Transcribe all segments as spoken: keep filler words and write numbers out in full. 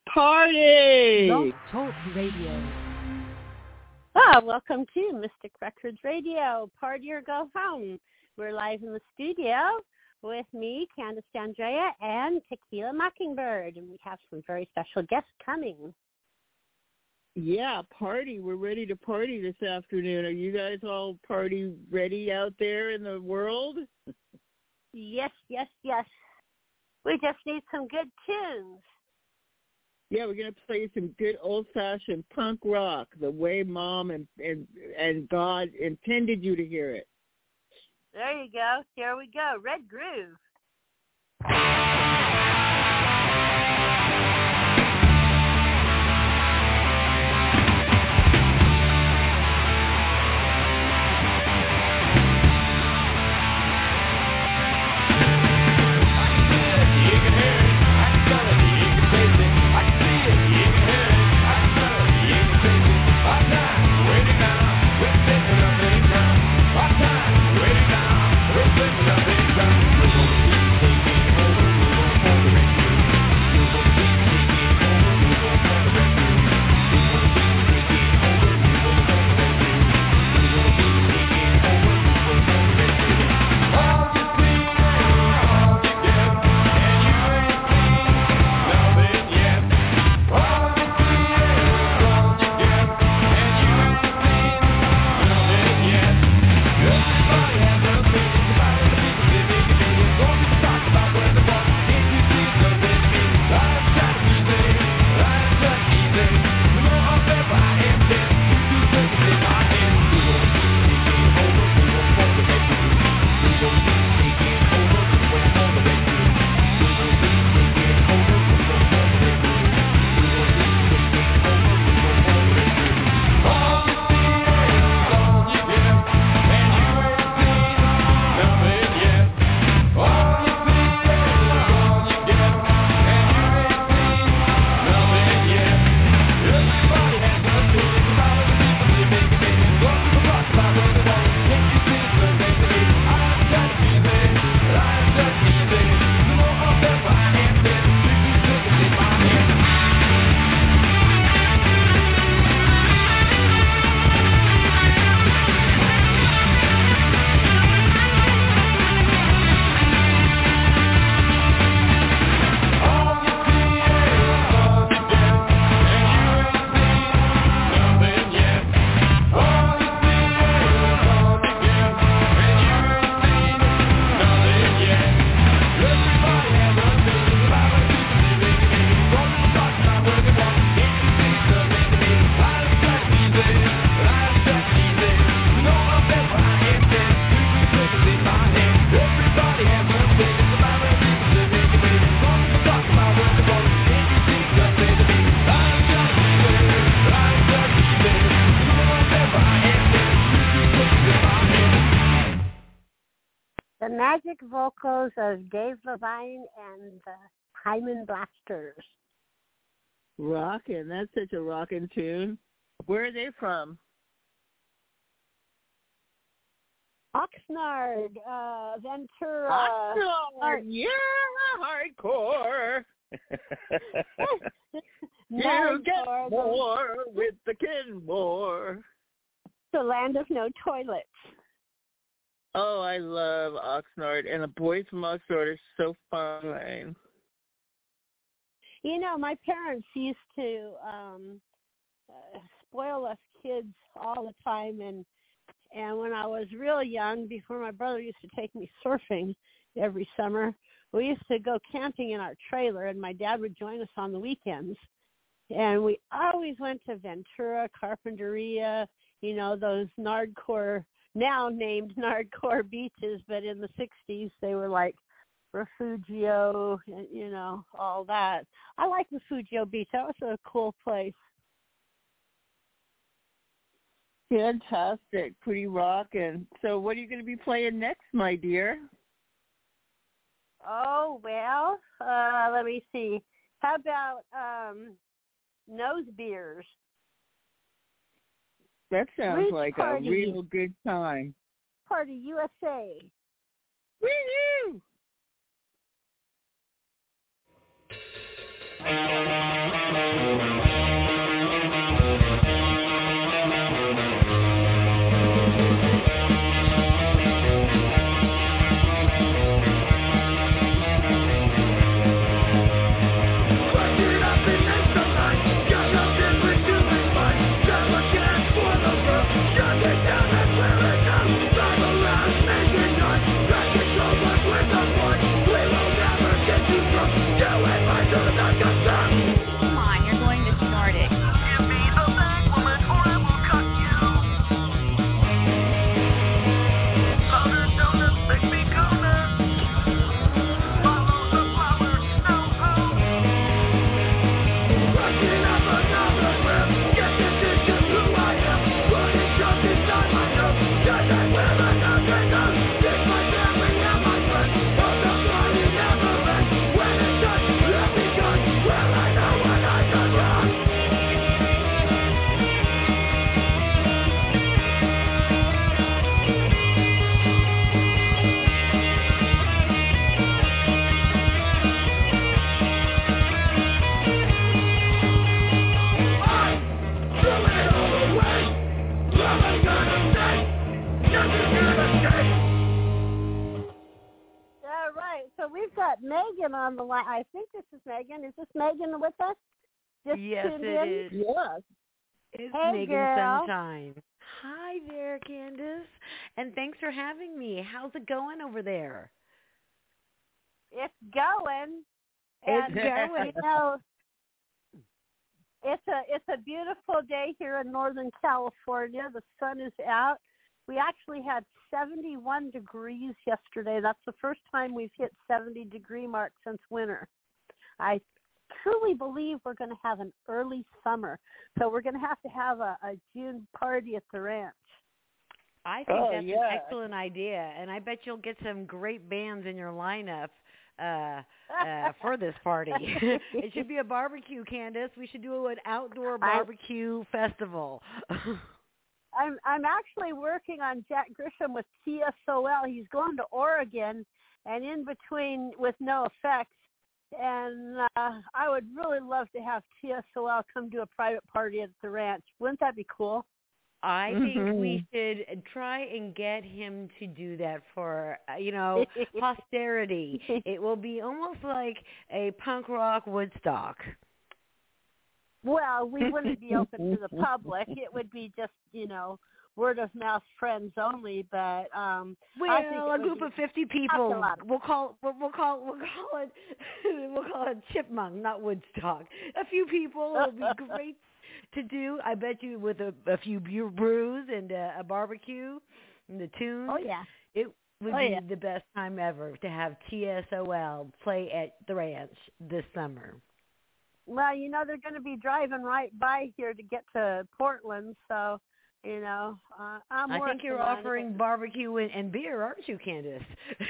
Party! Blog Talk Radio. Ah, welcome to Mystic Records Radio, Party or Go Home. We're live in the studio with me, Candace D'Andrea, and Tequila Mockingbird, and we have some very special guests coming. Yeah, party. We're ready to party this afternoon. Are you guys all party ready out there in the world? Yes, yes, yes. We just need some good tunes. Yeah, we're going to play some good old-fashioned punk rock, the way Mom and, and, and God intended you to hear it. There you go. Here we go. Red Groove. Magic vocals of Dave Levine and the Hyman Blasters. Rockin', that's such a rockin' tune. Where are they from? Oxnard, uh, Ventura. Oxnard, yeah, hardcore. You get more with the Kenmore. The land of no toilets. Oh, I love Oxnard, and the boys from Oxnard are so fine. You know, my parents used to um, uh, spoil us kids all the time, and and when I was real young, before my brother used to take me surfing every summer, we used to go camping in our trailer, and my dad would join us on the weekends, and we always went to Ventura, Carpinteria, you know, those Nardcore, now named Nardcore beaches, but in the sixties they were like Refugio, you know, all that. I like Refugio Beach. That was a cool place. Fantastic. Pretty rockin'. So what are you going to be playing next, my dear? Oh, well, uh, let me see. How about um, Nose Beers? That sounds Reach like Party. a real good time. Party U S A. Woo-hoo! Megan on the line. I think this is Megan. Is this Megan with us? Just yes, tuned it in? is. Yes. It's Hey, Megan girl. Sunshine. Hi there, Candace. And thanks for having me. How's it going over there? It's going. It's And, going. You know, it's a it's a beautiful day here in Northern California. The sun is out. We actually had seventy-one degrees yesterday. That's the first time we've hit seventy degree mark since winter. I truly believe we're going to have an early summer. So we're going to have to have a, a June party at the ranch. I think Oh, that's yeah. an excellent idea, and I bet you'll get some great bands in your lineup uh, uh, for this party. It should be a barbecue, Candace. We should do an outdoor barbecue I, festival. I'm I'm actually working on Jack Grisham with T S O L. He's going to Oregon, and in between with No Effects. And uh, I would really love to have T S O L come to a private party at the ranch. Wouldn't that be cool? I think Mm-hmm. we should try and get him to do that for, uh, you know, posterity. It will be almost like a punk rock Woodstock. Well, we wouldn't be open to the public. It would be just, you know, word of mouth friends only. But um, well, I think a group of fifty people. We'll call we'll, we'll call we'll call it we'll call it Chipmunk, not Woodstock. A few people. It'll be great to do. I bet you with a, a few brews and a, a barbecue and the tunes. Oh yeah, it would oh, be yeah. the best time ever to have T S O L play at the ranch this summer. Well, you know, they're going to be driving right by here to get to Portland, so, you know, uh, I'm I think you're offering it. barbecue and, and beer, aren't you, Candace?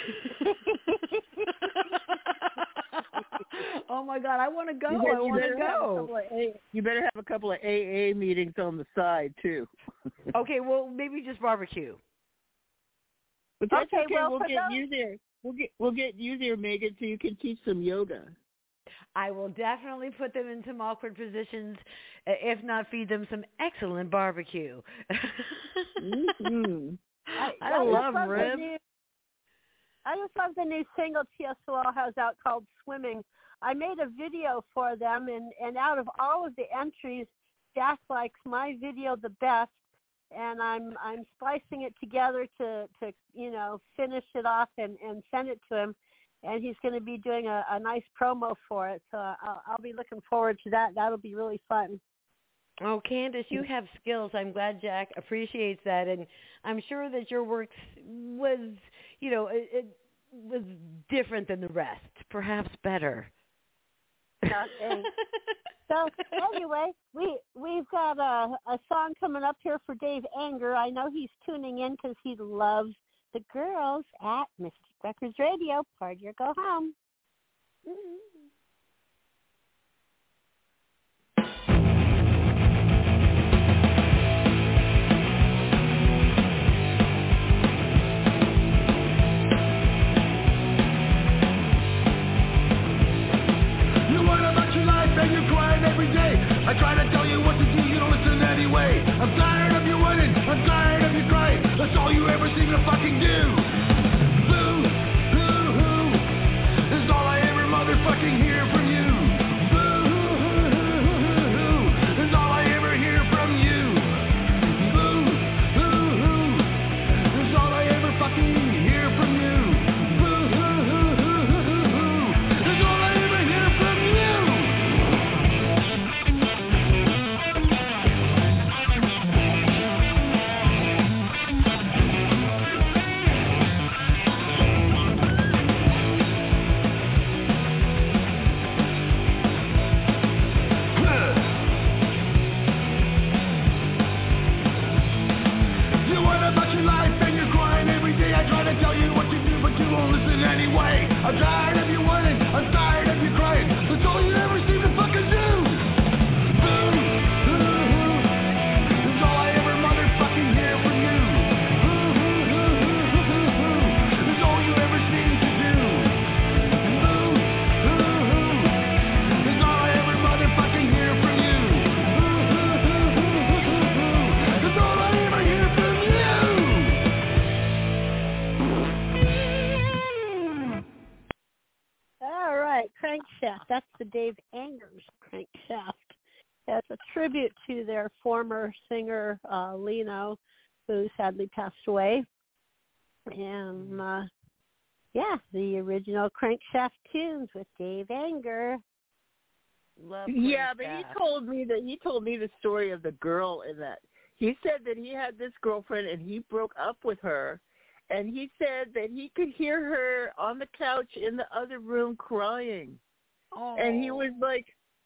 Oh, my God, I want to go. You I want to go. A, you better have a couple of A A meetings on the side, too. Okay, well, maybe just barbecue. But that's okay, okay. well, we'll get those... you there. We'll get we'll get you there, Megan, so you can teach some yoga. I will definitely put them in some awkward positions, if not feed them some excellent barbecue. Mm-hmm. I, I, I love love ribs. New, I just love the new single T S O L has out called Swimming. I made a video for them, and, and out of all of the entries, Jack likes my video the best, and I'm I'm splicing it together to, to you know, finish it off and, and send it to him. And he's going to be doing a, a nice promo for it, so I'll, I'll be looking forward to that. That'll be really fun. Oh, Candace, you have skills. I'm glad Jack appreciates that, and I'm sure that your work was, you know, it, it was different than the rest, perhaps better. Okay. So anyway, we we've got a, a song coming up here for Dave Anger. I know he's tuning in because he loves the girls at Mystic Records Radio. Party or go home. Mm-hmm. And you're crying every day. I try to tell you what to do, you don't listen anyway. I'm tired of you running, I'm tired of you crying. That's all you ever seem to fucking do. Boo, hoo, hoo, is all I ever motherfucking hear from you. Boo, hoo, hoo, hoo, is all I ever hear from you. Boo, hoo, hoo, is all I ever fucking hear from you. Boo, hoo, hoo, hoo, hoo, hoo, is all I ever hear from you. That's the Dave Angers crankshaft. It's a tribute to their former singer, uh, Leno, who sadly passed away. And, uh, yeah, the original Crankshaft tunes with Dave Anger. Love yeah, but he Crankshaft. told me that he told me the story of the girl in that. He said that he had this girlfriend and he broke up with her, and he said that he could hear her on the couch in the other room crying, Oh. and he was like,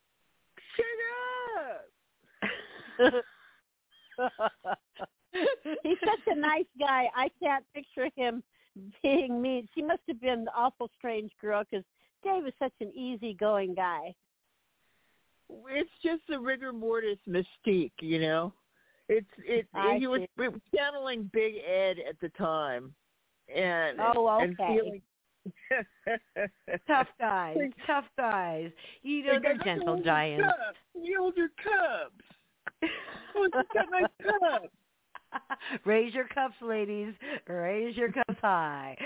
"Shut up." He's such a nice guy. I can't picture him being mean. She must have been an awful strange girl because Dave is such an easygoing guy. It's just the rigor mortis mystique, you know. It's it. I He was see. channeling Big Ed at the time, and Oh, okay. and feeling Tough guys, tough guys. You know, they're gentle giants. You hold your cups. Oh, you got my cups. Raise your cups, ladies. Raise your cups high.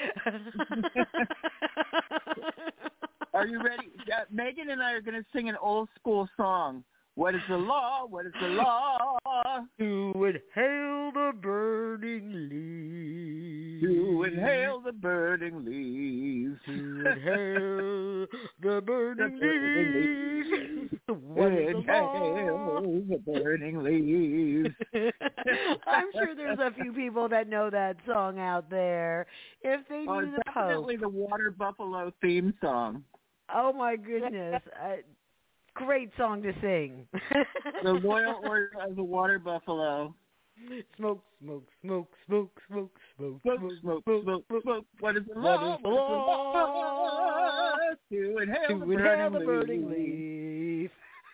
Are you ready? Uh, Megan and I are going to sing an old school song. What is the law? What is the law? To inhale the burning leaves. To inhale the burning leaves. To inhale the burning leaves. What is the law? Inhale the burning leaves. I'm sure there's a few people that know that song out there. If they Oh, knew it's the definitely post. the Water Buffalo theme song. Oh my goodness. Uh, great song to sing. The Loyal Order of the Water Buffalo. Smoke, smoke, smoke, smoke, smoke, smoke, Smoke, smoke, smoke, smoke. What is the What law? is the law? To inhale To the inhale burning the burning leaf. leaf.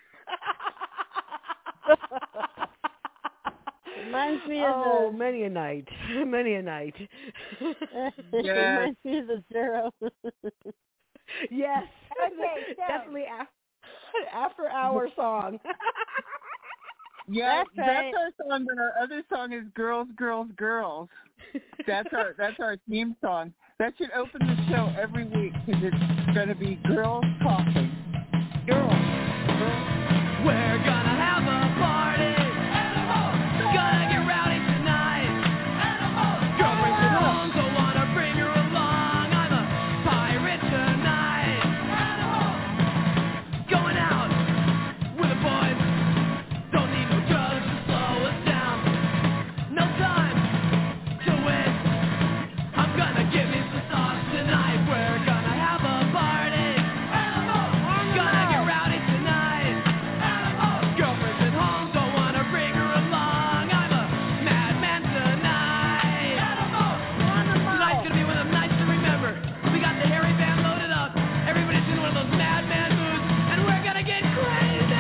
Reminds me of Oh, the many a night, many a night. reminds me of the Zero. Yes, Okay, so- definitely after, after hour song. Yeah, That's right. that's our song, but our other song is Girls, Girls, Girls. That's our that's our theme song. That should open the show every week because it's going to be girls talking. Girl. We're gonna have a party. Gonna get rowdy tonight. Girlfriend's at home, so wanna bring her along. I'm a pirate tonight. Going out with the boys. Don't need no drugs to slow us down. No time to waste. I'm gonna give me some sauce tonight. We're gonna have a party. Gonna get rowdy tonight. Girlfriend's at home, don't wanna bring her along. I'm a madman tonight. Tonight's gonna be one of the nights to remember. We got the hairy band loaded up. Everybody's in one of those madman moods, and we're gonna get crazy.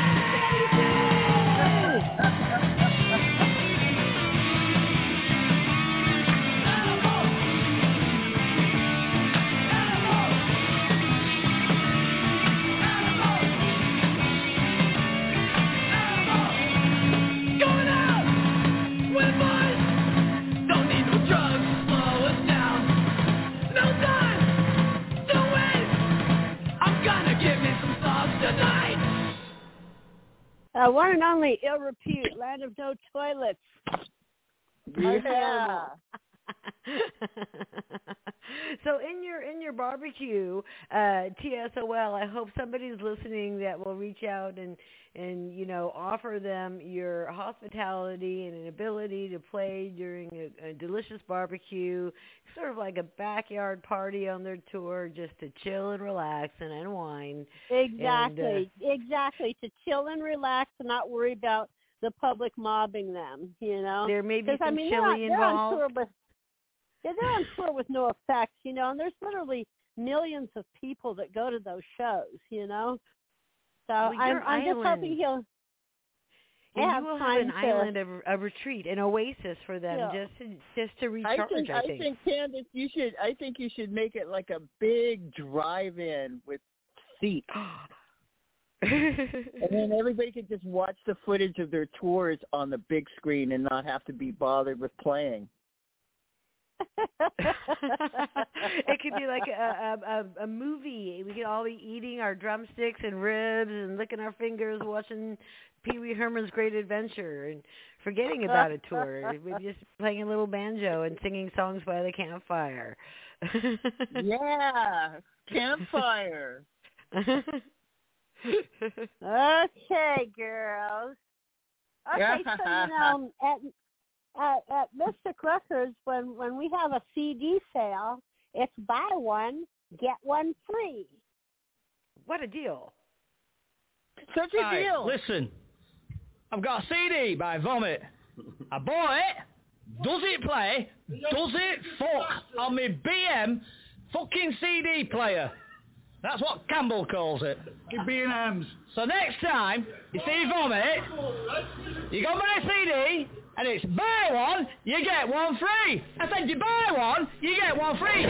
Going out with boys. Don't need no drugs to slow us down. No time to waste. I'm gonna give me some sauce tonight. Uh, one and only ill repute, Land of No Toilets. Yeah. So in your in your barbecue, uh, T S O L, I hope somebody's listening that will reach out and, and you know offer them your hospitality and an ability to play during a, a delicious barbecue, sort of like a backyard party on their tour, just to chill and relax and unwind. Exactly, exactly. To chill and relax and not worry about the public mobbing them, you know? There may be 'Cause, some I mean, they're on, chili they're on involved. tour with, yeah, they're on tour with no effects, you know, and there's literally millions of people that go to those shows, you know? So Well, I'm, your I'm just island- hoping he'll And have you will have time an to, island of a retreat, an oasis for them, Yeah. just to, just to I recharge. think I I think. think Candace, you should I think you should make it like a big drive-in with seats, and then everybody could just watch the footage of their tours on the big screen and not have to be bothered with playing. It could be like a, a a movie. We could all be eating our drumsticks and ribs and licking our fingers, watching Pee Wee Herman's Great Adventure, and forgetting about a tour. We're just playing a little banjo and singing songs by the campfire. Yeah, campfire. Okay, girls. Okay, so you know, at at, at Mystic Records, when when we have a C D sale, it's buy one get one free. What a deal! Such a Right, deal. listen, I've got a C D by Vomit. I bought it. Does it play? Does it fuck on my B M fucking C D player? That's what Campbell calls it. B and M's. So next time you see Vomit, you go buy a C D, and it's buy one, you get one free. I said you buy one, you get one free.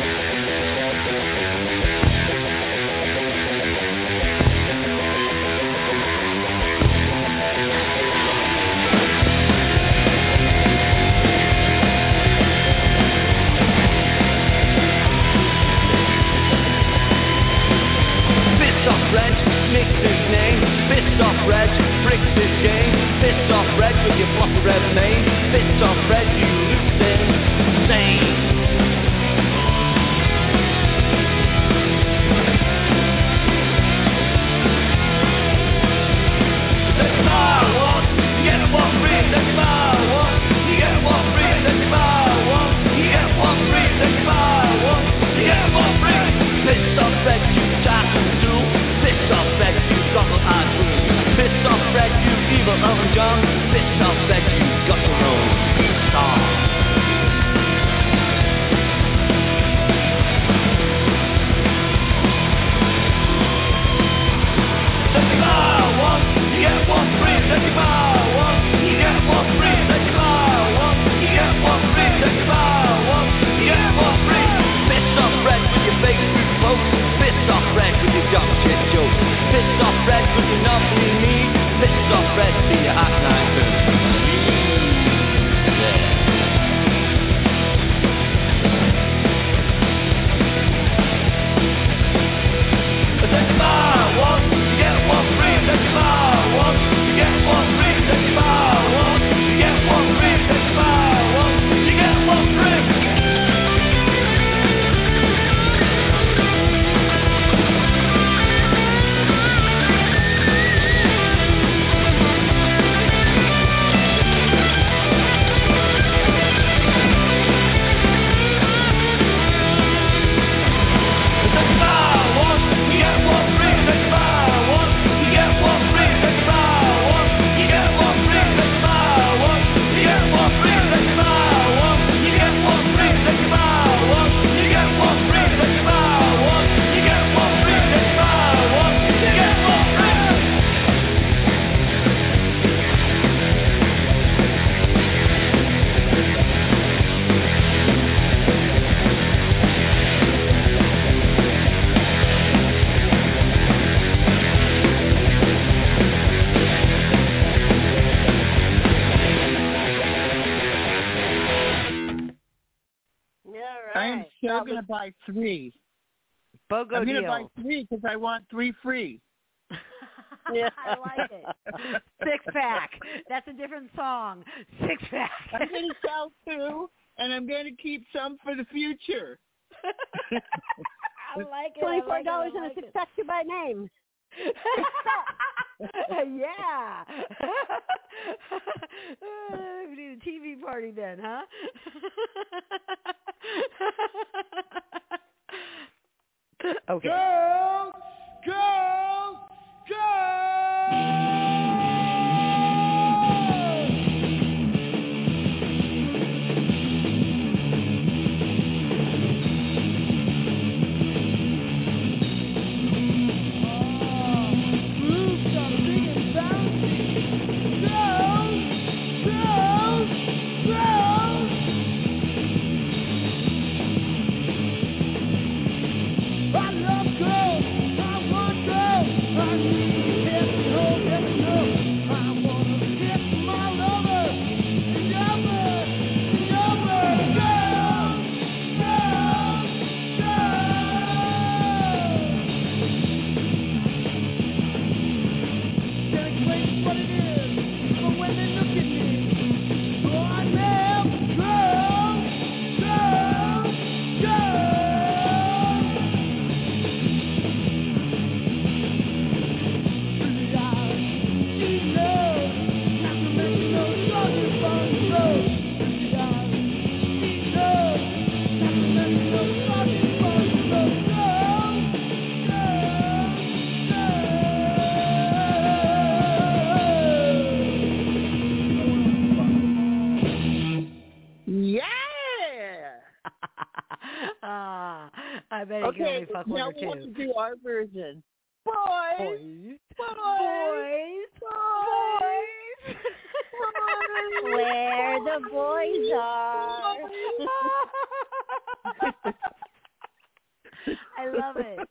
Reg, mix his name, fist off Reg, bricks his game, fist off Reg with your block of red mane, fist off Reg, you loose insane. Let you buy one, you get one free, let you buy one, you get one free, let you buy one, you get one free, let you buy one, you get one free. Fist off Reg, you jack tool. Pissed off Reg, you goggle eyed fool. Pissed off Reg, you evil Elton John. Pissed off Reg, you got your own song. Let me buy one, you get one free. Let me buy one, you get one free. Let me buy one, you get one free. Let me buy one, you get one free. Pissed off Reg with your fake food folks. Pissed off Reg with your dumb shit jokes. Pissed off Reg with your nothing need. Pissed off Reg to your act night food. Yeah. Let you buy one, you get one free. Let you buy one, you get one free. Let you buy one, you get one free. Let you buy one, you get one free. I'm still going to buy three. BOGO I'm going to deal. buy three because I want three free. Yeah, I like it. Six pack. That's a different song. Six pack. I'm going to sell two, and I'm going to keep some for the future. I like it. Twenty-four dollars I and like a six pack to by name. Yeah. We need a T V party then, huh? Okay. Girls, girls, girls. I love girls. can okay, only fuck now one or we have to two. do our version. Boys, Boys, boys, boys, boys. Where the boys are. I love it.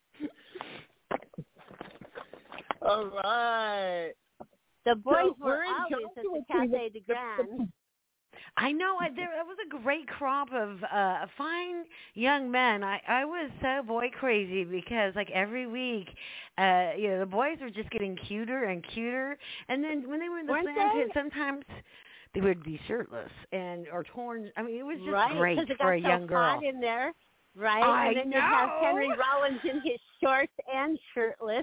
All right. The boys So were we're in always at the Joshua Cafe de Grand. I know. I, there it was a great crop of uh, fine young men. I, I was so boy crazy because like every week, uh, you know, the boys were just getting cuter and cuter. And then when they were in the Weren't slam they? pit, sometimes they would be shirtless and or torn. I mean, it was just Right, great because it for got a so young girl. hot in there. Right, I and then you'd have know. Henry Rollins in his shorts and shirtless.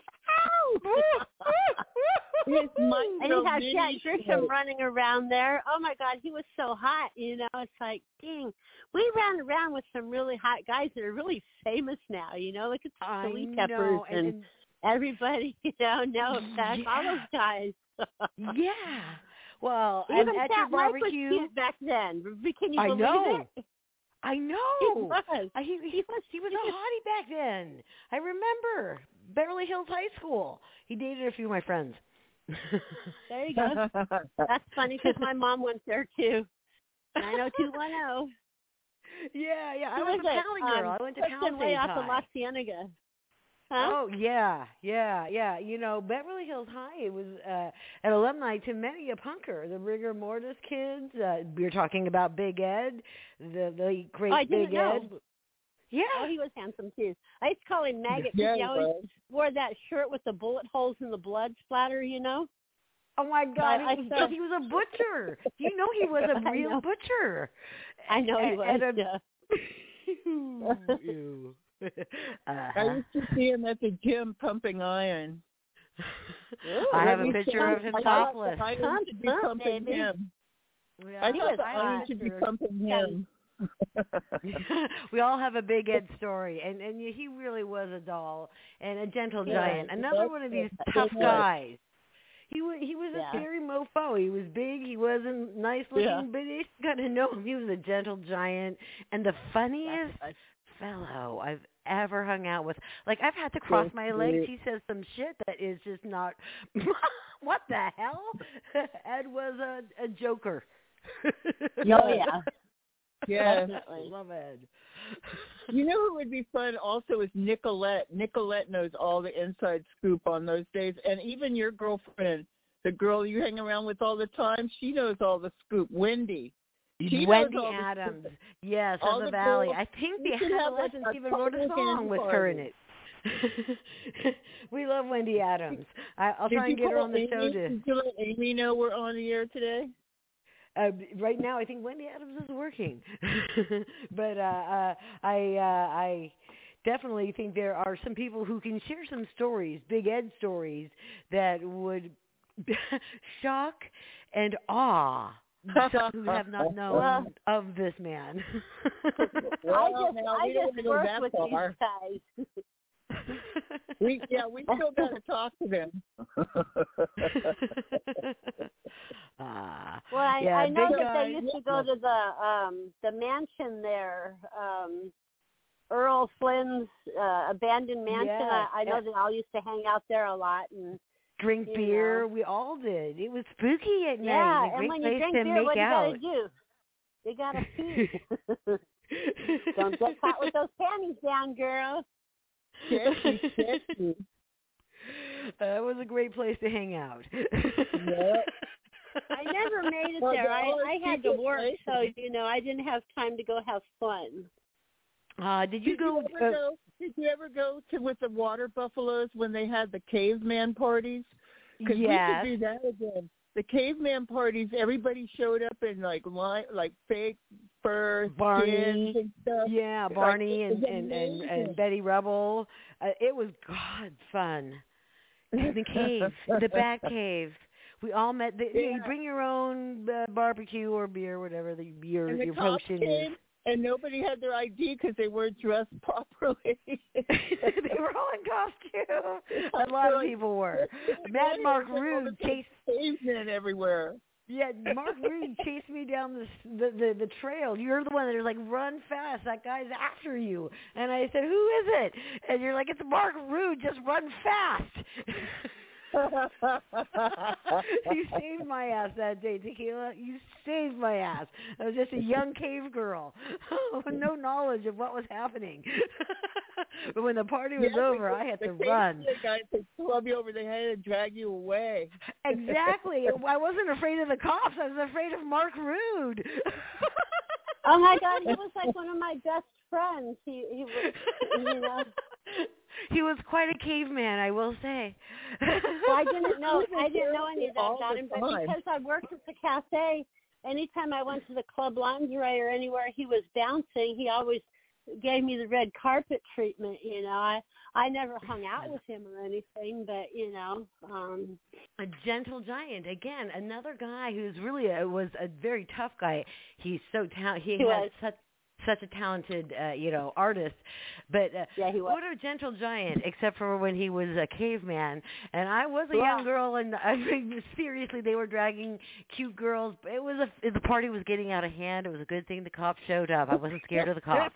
His And you have micro Jack mini Grisham running around there. Oh my God, he was so hot. You know, it's like, dang, we ran around with some really hot guys that are really famous now. You know, look at the I Chili Peppers know. And, and, and everybody. You know, no back Yeah. all those guys. yeah. Well, Even and at Fat your Mike was barbecue, cute back then. Can you I believe know. it? I He know. was. I, he, he, He was. he was a hottie back then. I remember Beverly Hills High School. He dated a few of my friends. There you go. That's funny because my mom went there too. nine oh two one oh. Yeah, yeah. I Who was is a it? Pally girl. Um, I went to Clifton way Palisades off of La High. Cienega. Huh? Oh yeah, yeah, yeah. You know, Beverly Hills High. It was uh, an alumni to many a punker. The rigor mortis kids. Uh, we were talking about Big Ed, the the great Oh, I didn't Big know. Ed. Yeah. Oh, he was handsome too. I used to call him Maggot Yeah, because he he always was. wore that shirt with the bullet holes and the blood splatter, you know? Oh my God, I- I he, saw- he was a butcher. You know he was a I real know. butcher. I know he And- was. and a- yeah. Ew, ew. I Uh-huh. used to see him at the gym pumping iron. I have a Let me picture tell of you, him I thought topless. the iron Pump, should be pump, pumping baby. him. Yeah, I He thought was the I iron hot. should be picture. pumping him. We all have a Big Ed story, and and he really was a doll and a gentle Yeah, giant. Another that's one of these it. tough It was. guys. He was he was a Yeah. scary mofo. He was big. He wasn't nice looking, Yeah. but you got to know him. He was a gentle giant and the funniest That's- fellow I've ever hung out with. Like I've had to cross Yes, my legs. yes. He says some shit that is just not. What the hell? Ed was a a joker. Oh, yeah. Yeah. Definitely. Love Ed. You know who would be fun also is Nicolette. Nicolette knows all the inside scoop on those days. And even your girlfriend, the girl you hang around with all the time, she knows all the scoop. Wendy. She Wendy knows all the Adams, scoop. yes, All of the, the Valley. girls- I think you the should have, like, Adolescents a even wrote a total song dance with her in party. it. We love Wendy Adams. I, I'll Did try you and get her call on the Amy? show to. Did you let Amy know we're on the air today? Uh, right now, I think Wendy Adams is working, but uh, uh, I uh, I definitely think there are some people who can share some stories, Big Ed stories that would shock and awe some who have not known Well- of this man. Well, I just, now, I we don't just wanna go work that with far. these guys. We, yeah, we still got to talk to them. Ah, Well, I, yeah, I know big that guy. they used to go to the um the mansion there, um Earl Flynn's uh, abandoned mansion. Yeah. I, I know they all used to hang out there a lot, and Drink you beer. know. We all did. It was spooky at yeah. night. A And great when you place drink to beer, make what do you out. gotta do? You gotta pee. Don't get caught with those panties down, girl. Sketchy, sketchy. Uh, it was a great place to hang out. Yeah. I never made it Well, there. they're I, all I had to secret work, places. so you know I didn't have time to go have fun. Uh, did you Did go? you ever uh, go? Did you ever go to with the water buffaloes when they had the caveman parties? Because yes. we could do that again. The caveman parties, everybody showed up in like li- like fake fur Barney. skins and stuff. Yeah, Like, Barney it and, was and, and, and amazing. Betty Rubble. Uh, it was God fun. In the cave, the Bat Cave. We all met. The, you, know, you Yeah. bring your own uh, barbecue or beer, whatever the your And the your cops potion came, is. and nobody had their I D because they weren't dressed properly. They were all in costume. A lot of people were. Mad Mark Rude chased. Cavemen everywhere. Yeah, Mark Rude chased me down the, the the the trail. You're the one that was like, run fast. That guy's after you. And I said, who is it? And you're like, it's Mark Rude. Just run fast. You saved my ass that day, Tequila. You saved my ass. I was just a young cave girl with no knowledge of what was happening. But when the party was yeah, over, the, I had the to run. The guys that club you over, they had to drag you away. Exactly. I wasn't afraid of the cops. I was afraid of Mark Rude. Oh my God, he was like one of my best friends. He, he was, you know. He was quite a caveman, I will say. Well, I didn't know. I didn't know any of that All about him, but because I worked at the cafe, anytime I went to the Club Lingerie or anywhere he was bouncing, he always gave me the red carpet treatment. You know, I I never hung out with him or anything, but you know, um, a gentle giant again. Another guy who's really a, was a very tough guy. He's so talented. He, he has was. such. such a talented, uh, you know, artist, but uh, yeah, he was. what a gentle giant, except for when he was a caveman. And I was a yeah. young girl, and I mean, seriously, they were dragging cute girls. It was a, the party was getting out of hand. It was a good thing the cops showed up. I wasn't scared of the cops.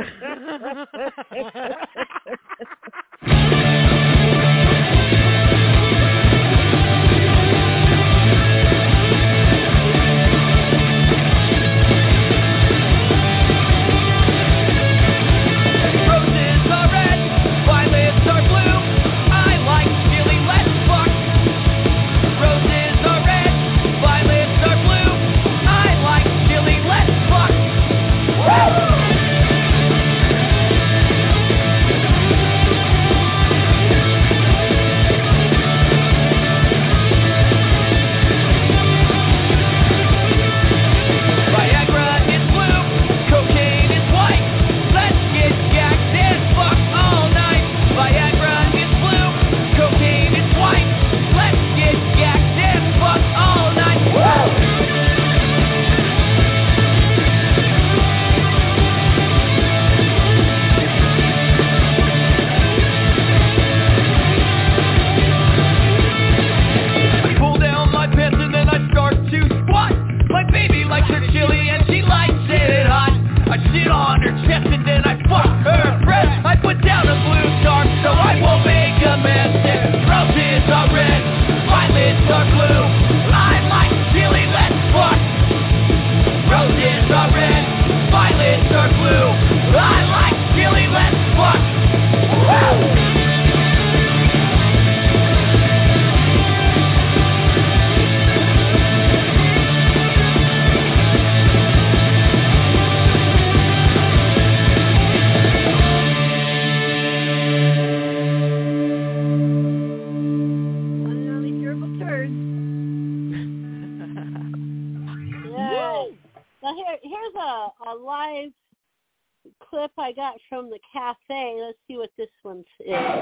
Clip I got from the cafe. Let's see what this one is.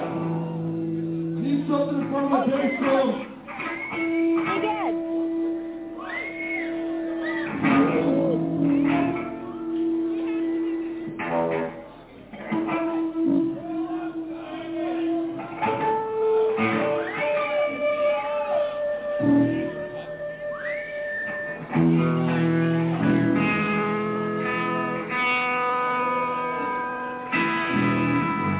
Need something from the day show. He did.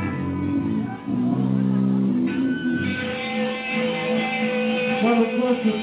My request is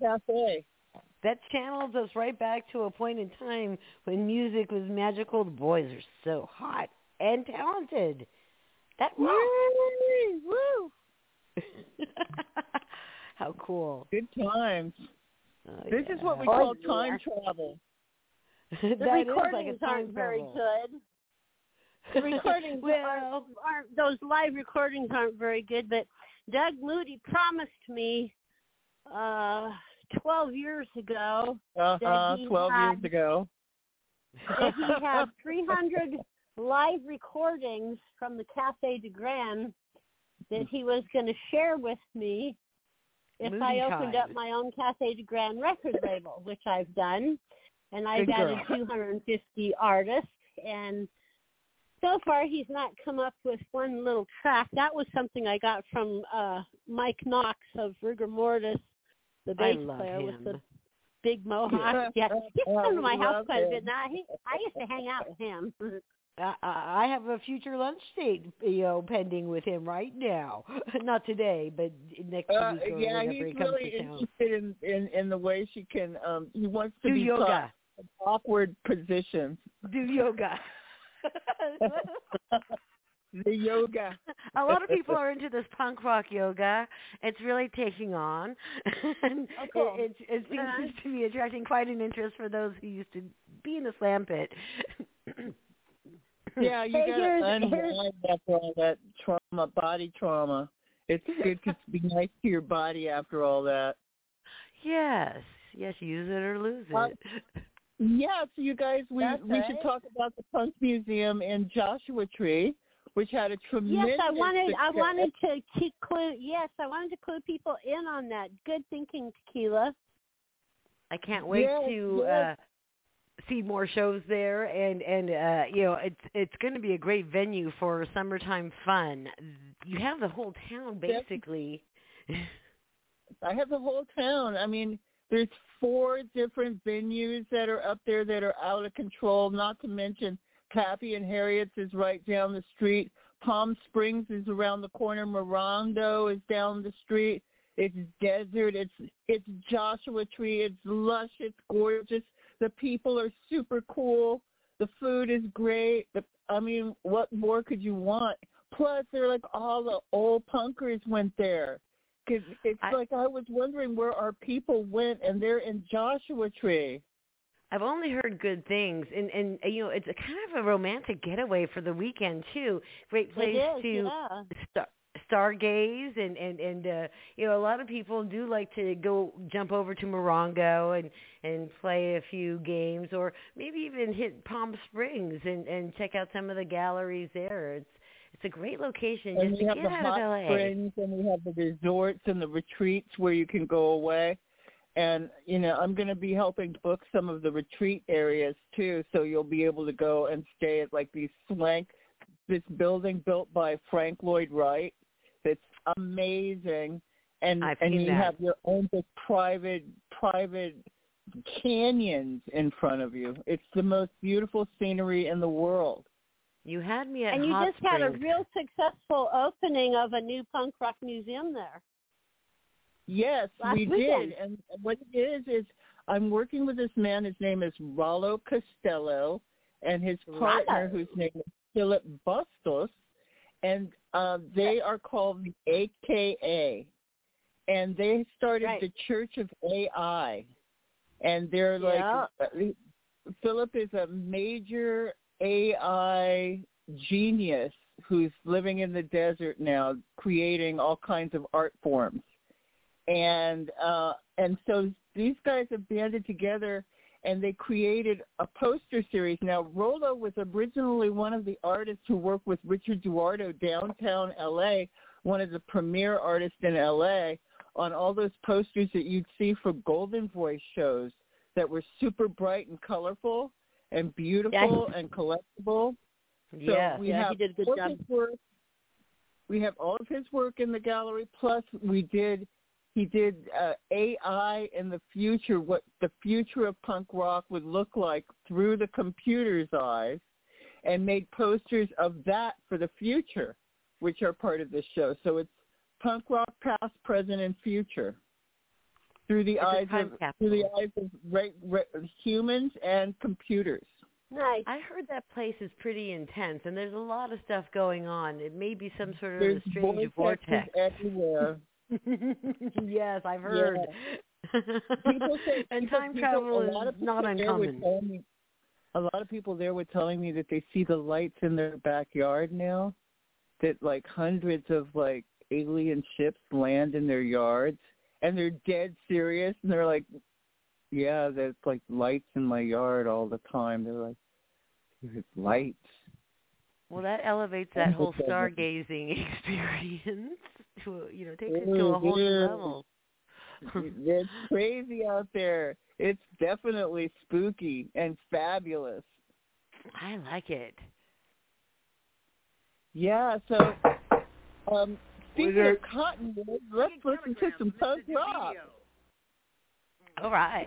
cafe. That channels us right back to a point in time when music was magical. The boys are so hot and talented. That rocks. Woo! How cool. Good times. Oh, this yeah. is what we Oh, call yeah. time travel. The That is recordings like a time aren't very travel. good. The recordings well, aren't, aren't, those live recordings aren't very good, but Doug Moody promised me uh, twelve years ago Uh-huh, that he twelve had, years ago. that he had three hundred live recordings from the Cafe de Gran that he was going to share with me if Moody I opened time. up my own Cafe de Gran record label, which I've done. And I've Good added girl. two hundred fifty artists. And so far, he's not come up with one little track. That was something I got from uh, Mike Knox of Rigor Mortis, the I bass love player him. with the big mohawk. Yeah, he's come to my I house love quite a him. bit now. He, I used to hang out with him. I, I have a future lunch date, you know, pending with him right now. Not today, but next Uh, week or yeah, whenever he's he comes really to town. interested in, in, in the way she can, um, he wants to Do be yoga. taught awkward positions. Do yoga. The yoga. A lot of people are into this punk rock yoga. It's really taking on. and Oh, cool. it, it, it seems Yeah. to be attracting quite an interest for those who used to be in the slam pit. Yeah, you Hey, got to here's- here's- unwind after all that trauma, body trauma. It's good to be nice to your body after all that. Yes. Yes, use it or lose it. Um, Yeah, so you guys, we That's we right. should talk about the Punk Museum in Joshua Tree, which had a tremendous Yes, I wanted. I success. wanted to keep clue. Yes, I wanted to clue people in on that. Good thinking, Tequila. I can't wait Yes, to yes. uh see more shows there, and and uh you know it's it's going to be a great venue for summertime fun. You have the whole town basically. I have the whole town. I mean, there's four different venues that are up there that are out of control, not to mention Pappy and Harriet's is right down the street. Palm Springs is around the corner. Morongo is down the street. It's desert. It's it's Joshua Tree. It's lush. It's gorgeous. The people are super cool. The food is great. The, I mean, what more could you want? Plus, they're like all the old punkers went there. Cause it's I- like I was wondering where our people went, and they're in Joshua Tree. I've only heard good things, and and uh, you know it's a kind of a romantic getaway for the weekend too. Great place it is. to Yeah. star, stargaze, and and and uh, you know a lot of people do like to go jump over to Morongo and and play a few games, or maybe even hit Palm Springs and and check out some of the galleries there. It's it's a great location And just we to have get the out hot of L A. springs, and we have the resorts and the retreats where you can go away. And, you know, I'm going to be helping book some of the retreat areas, too, so you'll be able to go and stay at, like, these swank, this building built by Frank Lloyd Wright that's amazing. And I've and seen you that. have your own just private, private canyons in front of you. It's the most beautiful scenery in the world. You had me at And you Hot just had a Springs. real successful opening of a new punk rock museum there. Yes, Last we weekend. did. And what it is is I'm working with this man. His name is Rollo Costello, and his partner, Rollo. whose name is Philip Bustos, and uh, they are called the A K A, and they started Right. the Church of A I, and they're like Yeah. uh, Philip is a major A I genius who's living in the desert now, creating all kinds of art forms. And uh, and so these guys have banded together, and they created a poster series. Now, Rollo was originally one of the artists who worked with Richard Duardo downtown L A, one of the premier artists in L A, on all those posters that you'd see for Golden Voice shows that were super bright and colorful and beautiful Yeah. and collectible. So Yes. we Yeah, have he did a good all job. his work. We have all of his work in the gallery. Plus, we did he did uh, A I in the future, what the future of punk rock would look like through the computer's eyes, and made posters of that for the future, which are part of this show. So it's punk rock past, present, and future. through the It's a eyes time of capsule. through the eyes of right, right, humans and computers. Nice. I heard that place is pretty intense, and there's a lot of stuff going on. It may be some sort of There's a strange vortex. everywhere. Yes, I've heard. Yeah. People say, and people, time people, travel a is lot of not people there were uncommon. telling me, a lot of people there were telling me that they see the lights in their backyard now, that like hundreds of like alien ships land in their yards, and they're dead serious, and they're like, yeah, there's like lights in my yard all the time. They're like, there's lights. Well, that elevates that whole stargazing experience. To, you know, takes it to a whole new level. It's crazy out there. It's definitely spooky and fabulous. I like it. Yeah, so um, speaking of Cottonwood, let's listen to some punk rock. All right.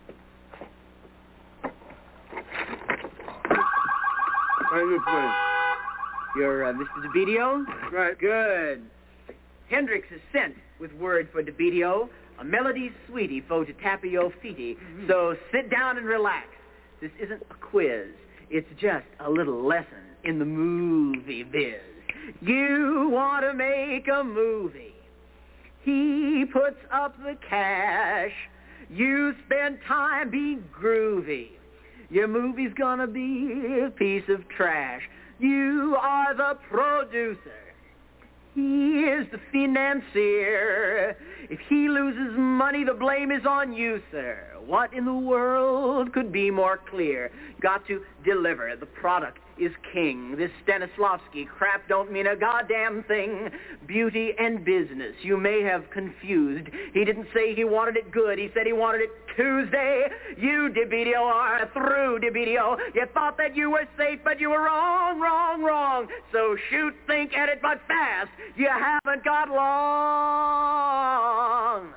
How you doing? You're uh, Mister DeVito? Right. Good. Hendrix is sent with word for DeVito, a melody's sweetie fo to tapio feety. Mm-hmm. So sit down and relax. This isn't a quiz. It's just a little lesson in the movie biz. You want to make a movie. He puts up the cash. You spend time being groovy. Your movie's gonna be a piece of trash. You are the producer. He is the financier. If he loses money, the blame is on you, sir. What in the world could be more clear? Got to deliver. The product is king. This Stanislavski crap don't mean a goddamn thing. Beauty and business, you may have confused. He didn't say he wanted it good. He said he wanted it Tuesday. You, DeVito, are through, DeVito. You thought that you were safe, but you were wrong, wrong, wrong. So shoot, think, edit, but fast. You haven't got long.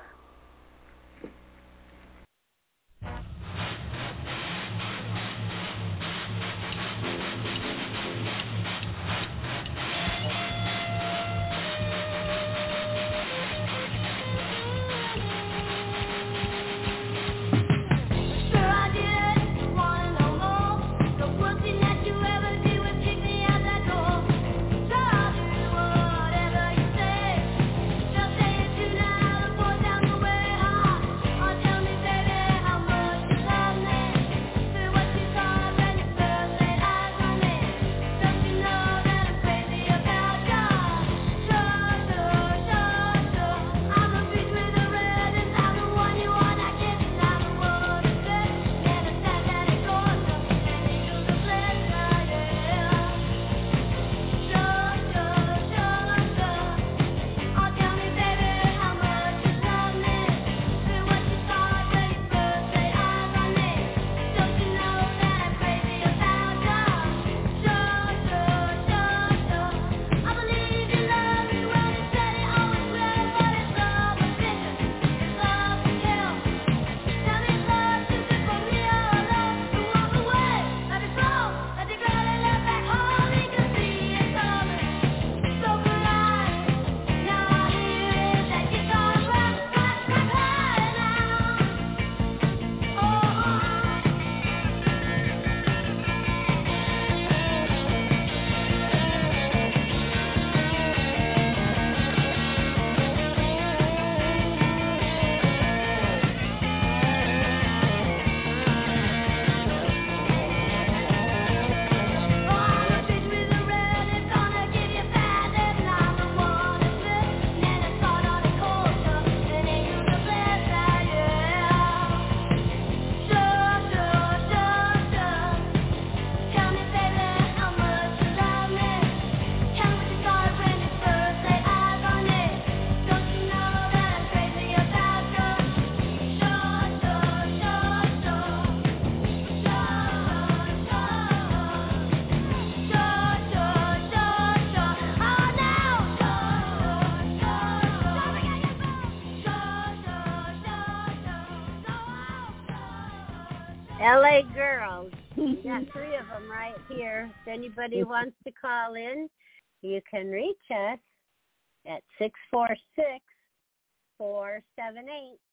L A Girls. We got three of them right here. If anybody wants to call in, you can reach us at six four six, four seven eight,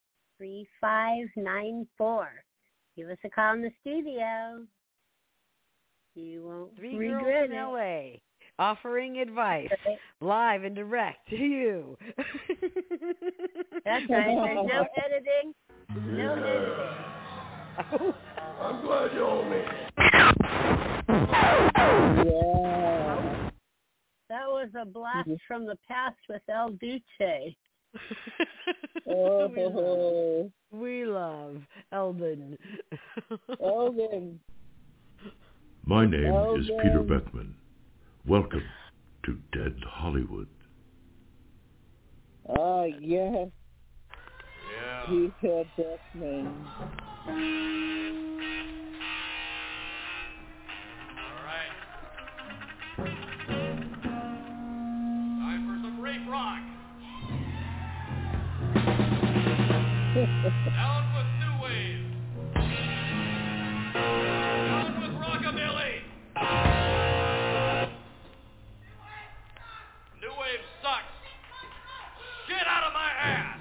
three five nine four. Give us a call in the studio. You won't Three regret girls in it. L A offering advice live and direct to you. That's right. There's no editing. No editing. I'm glad you owe me. Yeah. That was a blast from the past with El Duce. Oh, We love Eldon. Eldon. My name Eldon. is Peter Beckman. Welcome to Dead Hollywood. Oh, yes. Yeah. Peter Beckman. All right. Time for some rape rock. Down with new wave. Down with rockabilly. New wave sucks. Get out of my ass.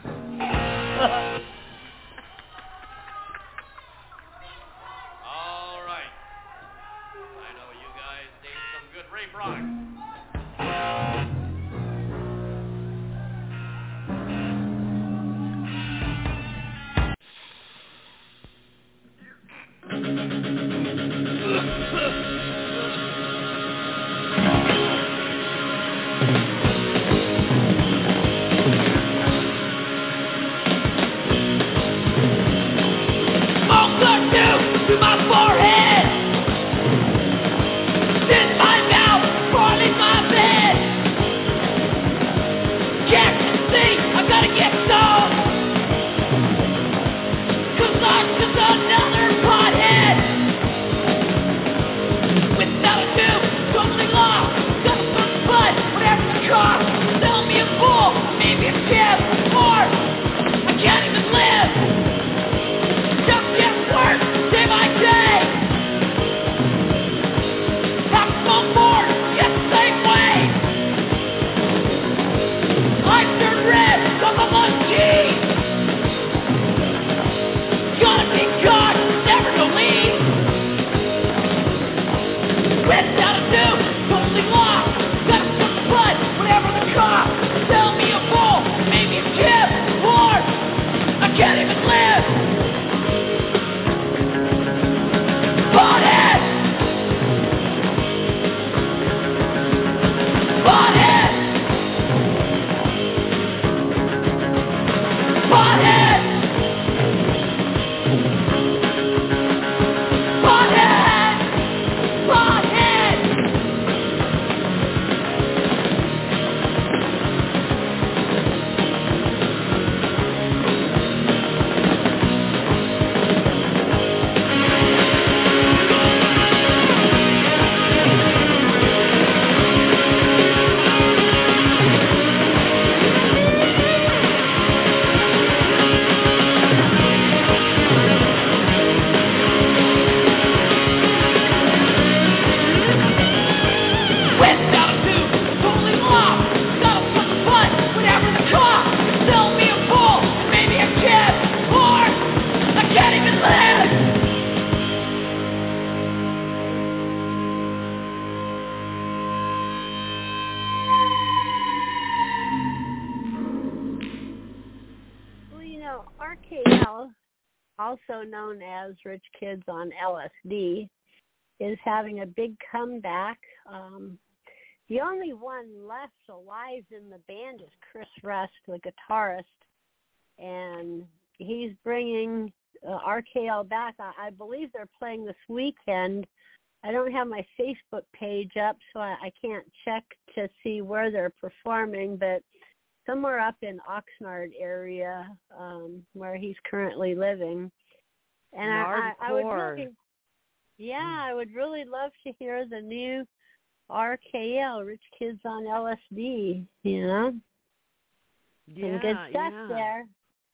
All right. I know you guys need some good rape rock. To my forehead, in my mouth, crawling my bed. Can't you see I gotta get stoned? Cause I'm just another pothead. Without a tube, totally lost. Got a first butt, whatever the cost. Sell me a fool, maybe a tip, or I can't even live. Just get worse. Day by day, have to go more, yet the same way. I turn red, cause I'm on G. Gotta be God, never to leave. Without a tube, totally lost. Gotta put the blood, whatever the cost. Sell me a bull, maybe a chip, or I can't even live. Pothead! Pothead! Pothead! Pothead! Pothead! R K L, also known as Rich Kids on L S D, is having a big comeback. Um, the only one left alive in the band is Chris Rust, the guitarist, and he's bringing uh, R K L back. I, I believe they're playing this weekend. I don't have my Facebook page up, so I, I can't check to see where they're performing, but somewhere up in Oxnard area, um, where he's currently living. And I, I, I would really, yeah, I would really love to hear the new R K L, Rich Kids on L S D, you know? Yeah, Some good stuff yeah. there.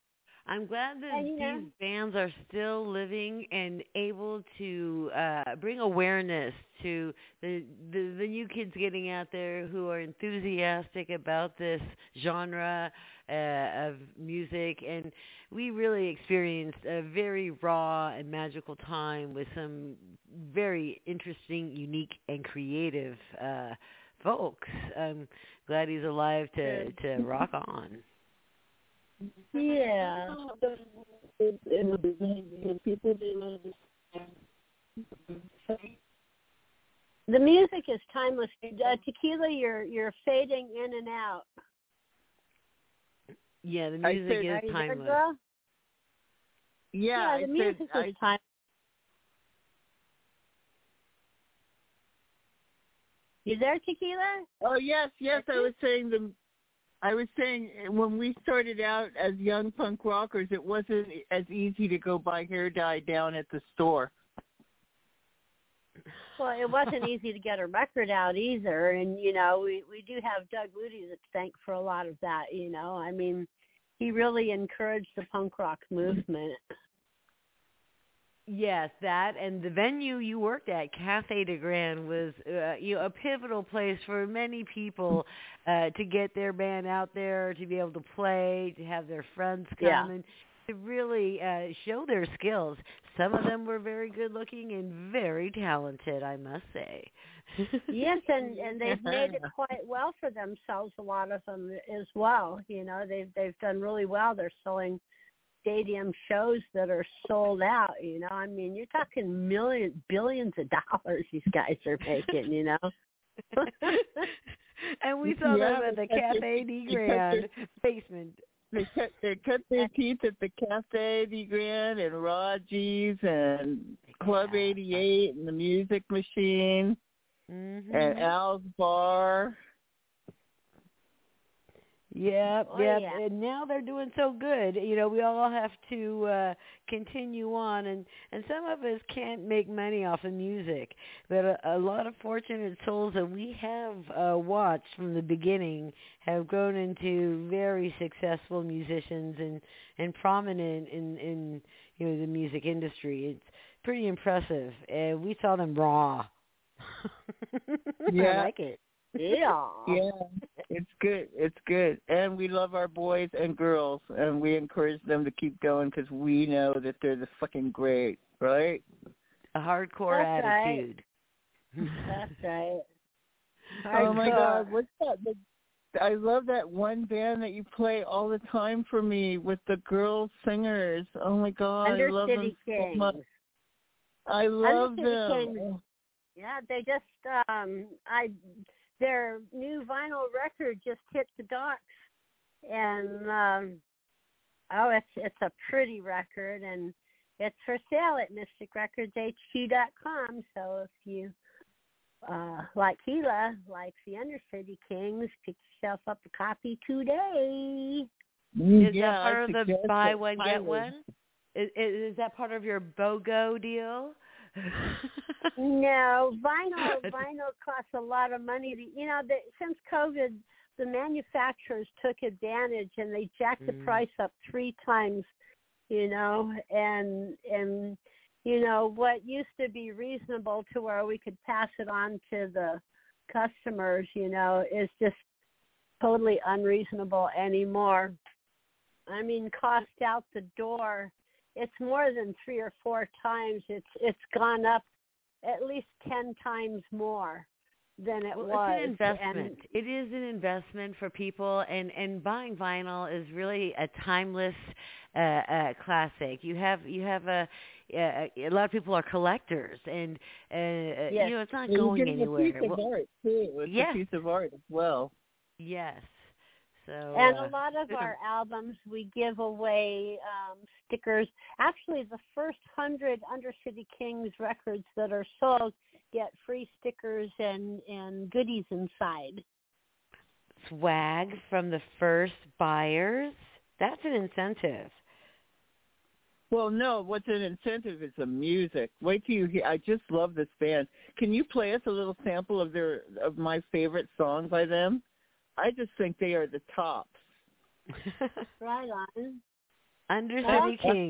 I'm glad that And, you these know, bands are still living and able to uh, bring awareness to the, the the new kids getting out there who are enthusiastic about this genre uh, of music. And we really experienced a very raw and magical time with some very interesting, unique, and creative uh, folks. I'm glad he's alive to, to rock on. Yeah. In the beginning, because people didn't understand. The music is timeless. Uh, tequila, you're you're fading in and out. Yeah, the music said, is timeless. There, Yeah, yeah, the I music said, is I, timeless. You there, Tequila? Oh yes, yes. I was saying the. I was saying when we started out as young punk rockers, it wasn't as easy to go buy hair dye down at the store. Well, it wasn't easy to get a record out either, and you know we we do have Doug Moody to thank for a lot of that. You know, I mean, he really encouraged the punk rock movement. Yes, that and the venue you worked at, Cafe de Grand, was uh, you know, a pivotal place for many people uh, to get their band out there, to be able to play, to have their friends come Yeah. and to really uh, show their skills. Some of them were very good looking and very talented, I must say. Yes, and, and they've made it quite well for themselves. A lot of them as well. You know, they've they've done really well. They're selling stadium shows that are sold out. You know, I mean, you're talking millions, billions of dollars these guys are making. You know. And we saw Yeah, them at the they cut Cafe their- de they cut Grand basement. They cut they cut their teeth at the Cafe de Grand and Raji's and Club Yeah. eighty-eight and the Music Machine Mm-hmm. and Al's Bar. Yep, Oh, yep. yeah. And now they're doing so good. You know, we all have to uh, continue on, and, and some of us can't make money off of music. But a, a lot of fortunate souls that we have uh, watched from the beginning have grown into very successful musicians and, and prominent in, in you know the music industry. It's pretty impressive. And we saw them raw. Yeah. I like it. Yeah. Yeah, it's good. It's good. And we love our boys and girls, and we encourage them to keep going because we know that they're the fucking great, right? A hardcore That's attitude. Right. That's right. Oh, my Hardcore. God. What's that? The, I love that one band that you play all the time for me with the girl singers. Oh, my God. I love them Undercity so much. Kings. I love Undercity them. Kings. Yeah, they just um I their new vinyl record just hit the docks, and um oh it's it's a pretty record, and it's for sale at Mystic Records H Q dot com. So if you uh like Gila, like the Undercity Kings, pick yourself up a copy today. Is yeah, that part I of the suggest buy it one get highly. one? Is, is that part of your BOGO deal? No, vinyl vinyl costs a lot of money. To, you know, the, since COVID, the manufacturers took advantage and they jacked the Mm. price up three times. You know, and and you know what used to be reasonable to where we could pass it on to the customers, you know, is just totally unreasonable anymore. I mean, cost out the door. It's more than three or four times. It's it's gone up at least ten times more than it well, was. it's an investment. And It is an investment for people, and, and buying vinyl is really a timeless uh, uh, classic. You have you have a a, a lot of people are collectors, and uh, Yes. you know it's not And going you get anywhere. a piece of Well, art, too. It's yes. a piece of art as well. yes. So And uh, a lot of there's a- our albums, we give away um, stickers. Actually, the first hundred Undercity Kings records that are sold get free stickers and, and goodies inside. swag from the first buyers. That's an incentive. Well, no, what's an incentive is the music. Wait till you hear. I just love this band. Can you play us a little sample of their of my favorite song by them? I just think they are the tops. Right on. Undercity King.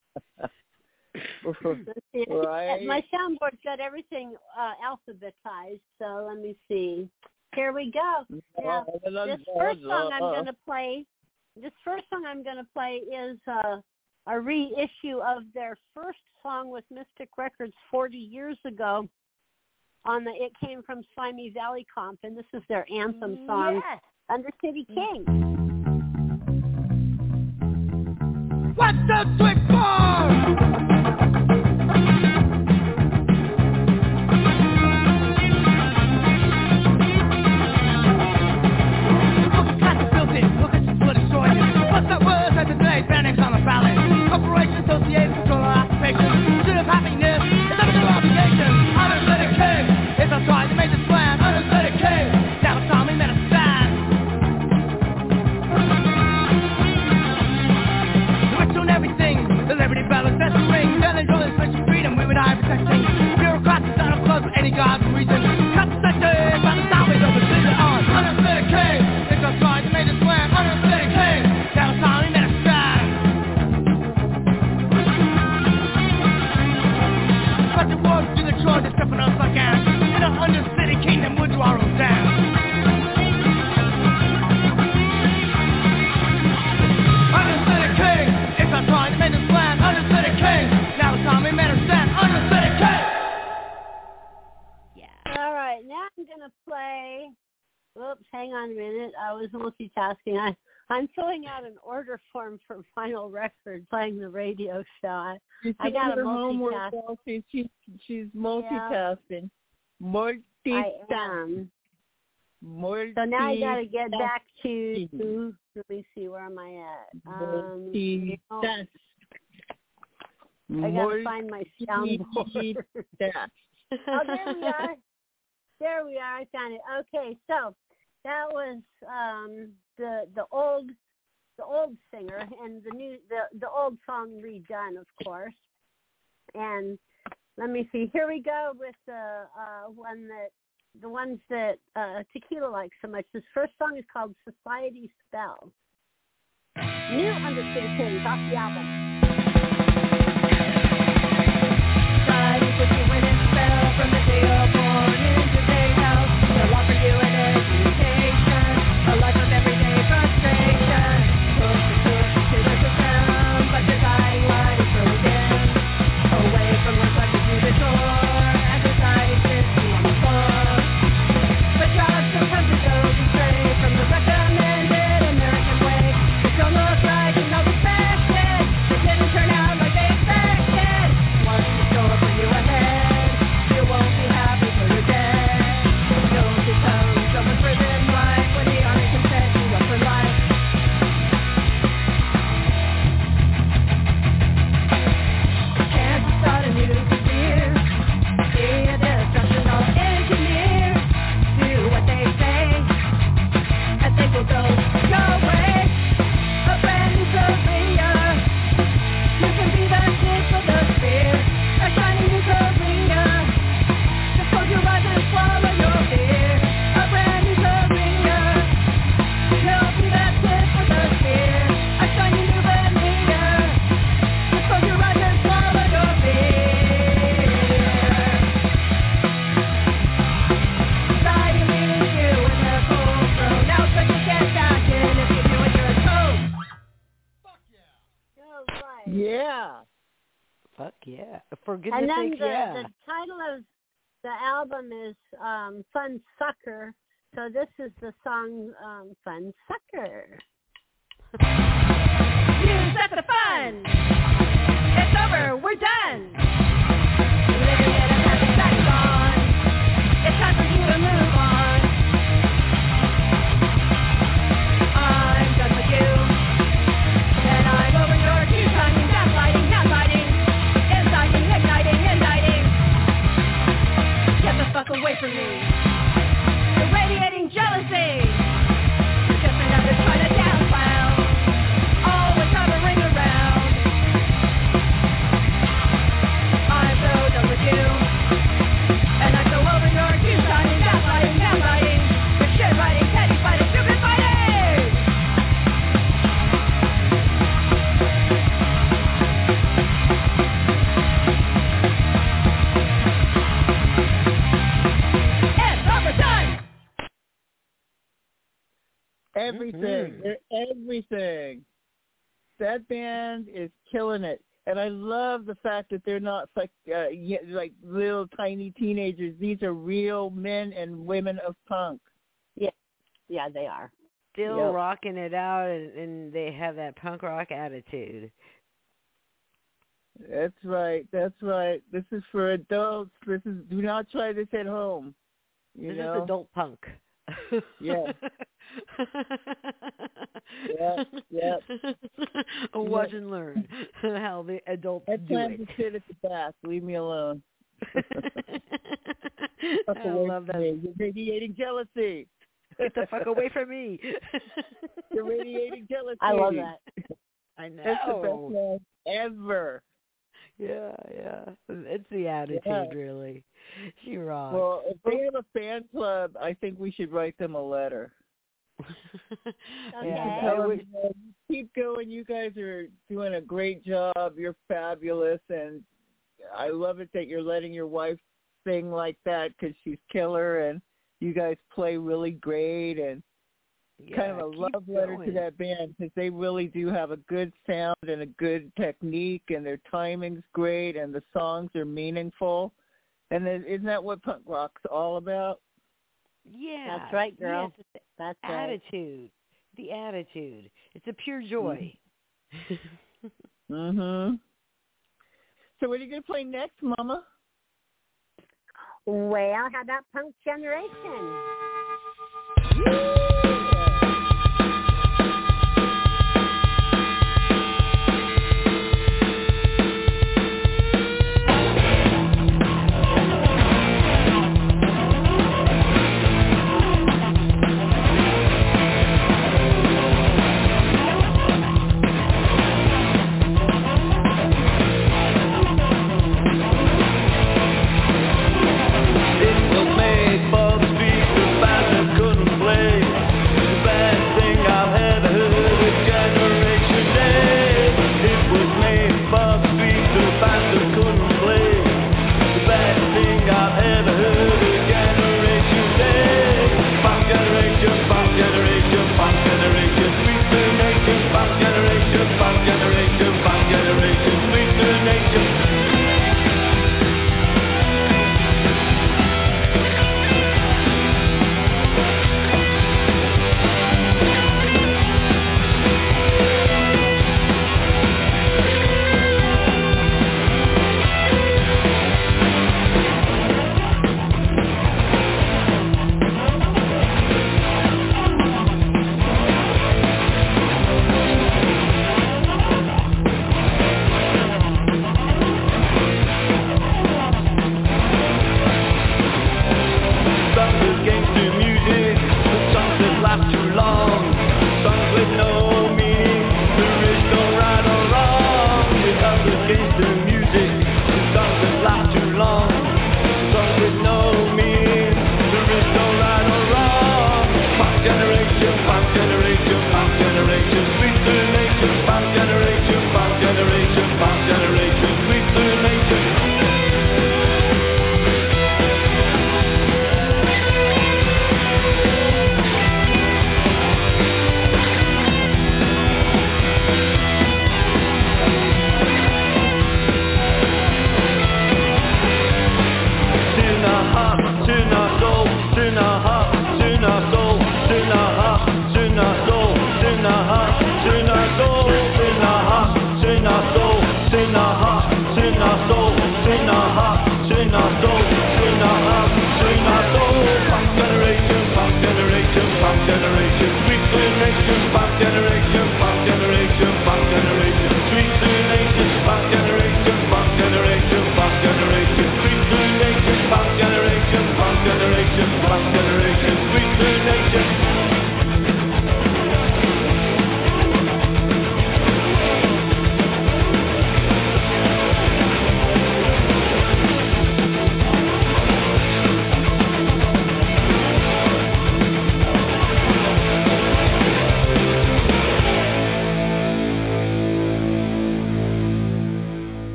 Right. My soundboard's got everything uh, alphabetized, so let me see. Here we go. Now, this first song I'm going to play, this first song I'm going to play is uh, a reissue of their first song with Mystic Records forty years ago. On the, it came from Slimy Valley Comp, and this is their anthem song, Yes. Undercity King. One, two, three, four! Corporation associated with control our occupation. Pursuit of happiness is up to our obligation. Undercity King is our try to make this plan. Undercity King, now it's time we made a stand. Switch on everything, the liberty balance that's the ring. Then enjoy the switch of freedom, we would die protecting. Bureaucrats sign up clubs for any godly reason. Cut the sector by the sideways of the vision on. Undercity King is our try to make this plan. Undercity King, now it's time we made a stand. But the world do the chore, they're stepping us like ants. In an Undercity Kingdom, we'll do our own dance. Undercity King, it's our time to make this plan. Undercity King, now it's time we made a stand. Undercity King. Yeah. All right, now I'm going to play. Oops, hang on a minute. I was multitasking. I, I'm filling out an order form for Vinyl Record, playing the radio show. I, I got to multitask. She's, she's, she's multitasking. Yeah. Multitasking. I am. Multi- so now I got to get back to, to, let me see, where am I at? Um, you know, I got to find my soundboard. Oh, there we are. There we are. I found it. Okay, so that was um, the the old the old singer and the new the, the old song redone, of course. And let me see. Here we go with the uh, one that the ones that uh, Tequila likes so much. This first song is called Society Spell. New Undercity Kings off the album. Society puts you in a spell from the day you're born into day house. They'll offer you an education, a life of everyday frustration. Push and push to the system, but society lies broken. Away from work like you do the chore, and society sits you on the floor. But jobs sometimes it goes astray from the recommended American way. It don't look right and no respected. It didn't turn out like they expected. What's in store for you ahead? You won't be happy till you're dead. Don't become someone's prison life when the army can set you up for life. Chance to start a new career. Be a destructional engineer. Do what they say, and things will go your way. A brand new career. You can be the tip of the spear. A shiny new career. Just close your eyes and swallow your fear. A brand new career. You'll be the tip of the spear. A shiny new career. Just close your eyes and swallow your fear. Society leaves you in the cold. So now it's time to get back in if you do what you're told. All right. Yeah. Fuck yeah. For goodness And then sake, the, yeah. the title of the album is um, Fun Sucker. So this is the song um, Fun Sucker. You set the fun. It's over. We're done. Living it and having sex on. It's time for you to move on. I'm done with you. And I'm over your two-timing, gaslighting, gaslighting, inciting, igniting, indicting. Get the fuck away from me. You're radiating jealousy. You're just another trying to downflow. Always hovering around. I'm so done with you. And I'm so over your two-timing, gaslighting, gaslighting, your shit-writing, petty fighting, stupid fighting. Everything. Mm-hmm. They're everything. That band is killing it. And I love the fact that they're not like uh, like little tiny teenagers. These are real men and women of punk. Yeah, yeah, they are. Still Yep. rocking it out, and, and they have that punk rock attitude. That's right. That's right. This is for adults. This is do not try this at home. You this know? is adult punk. Yeah. Yeah, yeah. Watch and learn how the adults I do plan it. to sit at the back. Leave me alone. Fuck I away love from that. me. You're radiating jealousy. Get the fuck away from me. You're radiating jealousy. I love that. I know. That's the best one ever. Yeah, yeah. It's the attitude, Yeah. really. She rocks. Well, if they have a fan club, I think we should write them a letter. Yeah, Tell I them, wish- you know, keep going. You guys are doing a great job. You're fabulous, and I love it that you're letting your wife sing like that because she's killer, and you guys play really great, and yeah, kind of a keep love letter going. to that band because they really do have a good sound and a good technique, and their timing's great, and the songs are meaningful. And then, isn't that what punk rock's all about? Yeah. That's right, girl. Yes, it's That's the right. attitude. The attitude. It's a pure joy. Mm-hmm. So what are you going to play next, Mama? Well, how about Punk Generation?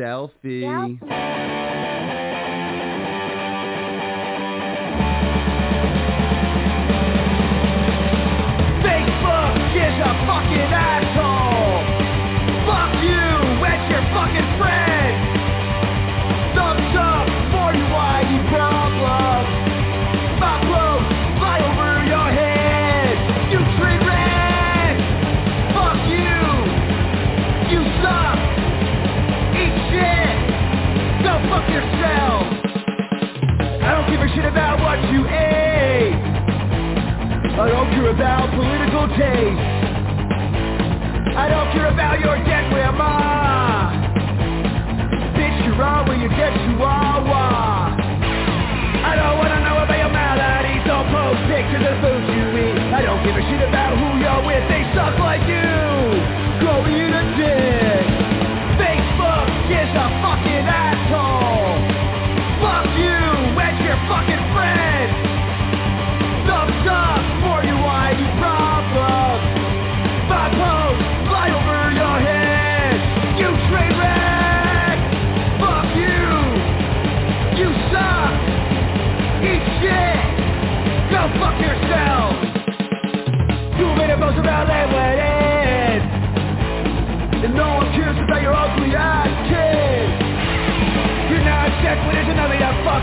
Selfie. Selfie.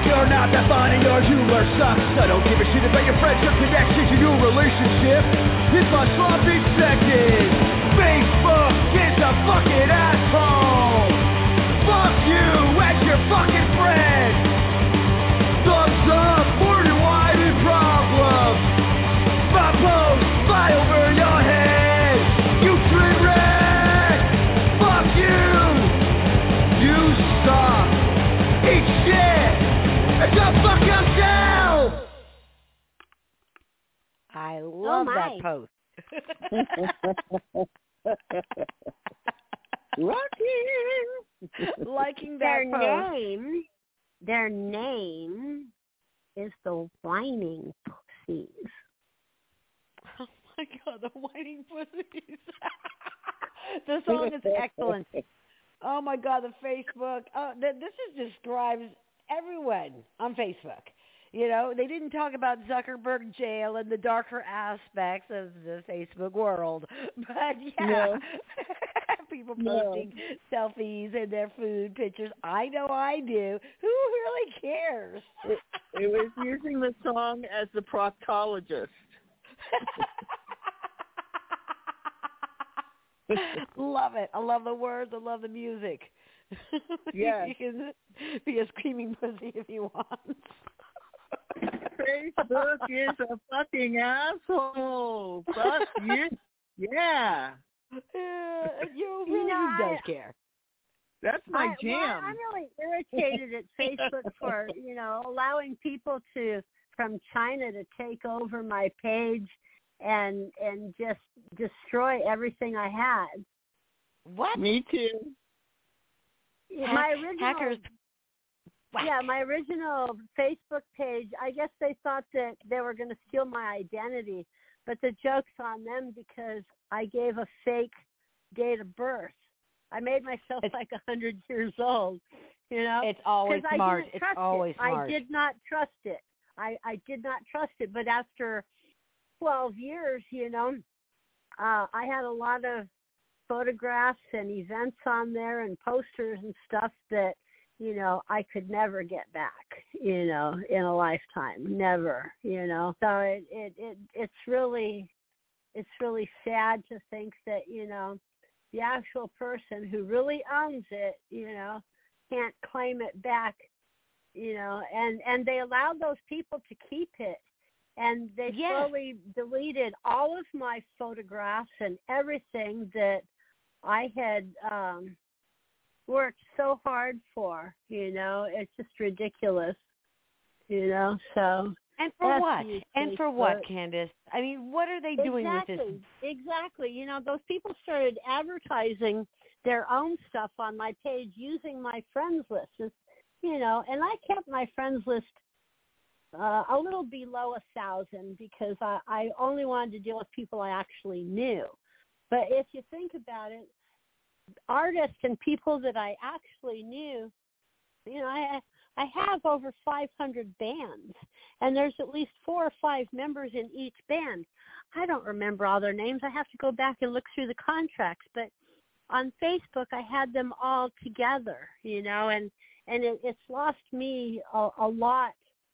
You're not that funny, your humor sucks. I don't give a shit about your friendship, connections, and your relationship. It's my sloppy seconds. Facebook is a fucking asshole. Fuck you and your fucking friends. Thumbs up, more than wide problems. My post, fly over your head. You train wreck. Fuck you. You suck. Eat shit. And go fuck yourself. I love oh that post. Rocking. Liking that their post. name, their name is the Whining Pussies. Oh my God, the Whining Pussies. The song is excellent. Oh my God, the Facebook. Oh, th- this is describes everyone on Facebook. You know, they didn't talk about Zuckerberg jail and the darker aspects of the Facebook world. But yeah, No. people No. posting selfies and their food pictures. I know I do. Who really cares? It, it was using the song as the proctologist. Love it. I love the words. I love the music. Yes. You can be a screaming pussy if you want. Facebook is a fucking asshole. Fuck you. Yeah. Yeah, you You really know, who does I- care? That's my I, jam. well, I'm really irritated at Facebook for, you know, allowing people to from China to take over my page and and just destroy everything I had. What? Me too. My Hack- original hackers. Yeah, my original Facebook page, I guess they thought that they were going to steal my identity, but the joke's on them because I gave a fake date of birth. I made myself It's- like a hundred years old, you know. It's always 'Cause I smart. didn't It's trust always it. smart. I did not trust it. I, I did not trust it. But after twelve years, you know, uh, I had a lot of photographs and events on there and posters and stuff that, you know, I could never get back, you know, in a lifetime. Never, you know. So it, it, it it's really it's really sad to think that, you know, the actual person who really owns it, you know, can't claim it back, you know, and, and they allowed those people to keep it. And they Yes. slowly deleted all of my photographs and everything that I had um, worked so hard for, you know. It's just ridiculous, you know, so. And for F what? you, And for what, Facebook. Candace? I mean, what are they doing exactly, with this? Exactly. You know, those people started advertising their own stuff on my page using my friends list. It's, you know, and I kept my friends list uh, a little below a thousand because I, I only wanted to deal with people I actually knew. But if you think about it, artists and people that I actually knew, you know, I I have over five hundred bands, and there's at least four or five members in each band. I don't remember all their names. I have to go back and look through the contracts. But on Facebook, I had them all together, you know, and, and it, it's lost me a, a lot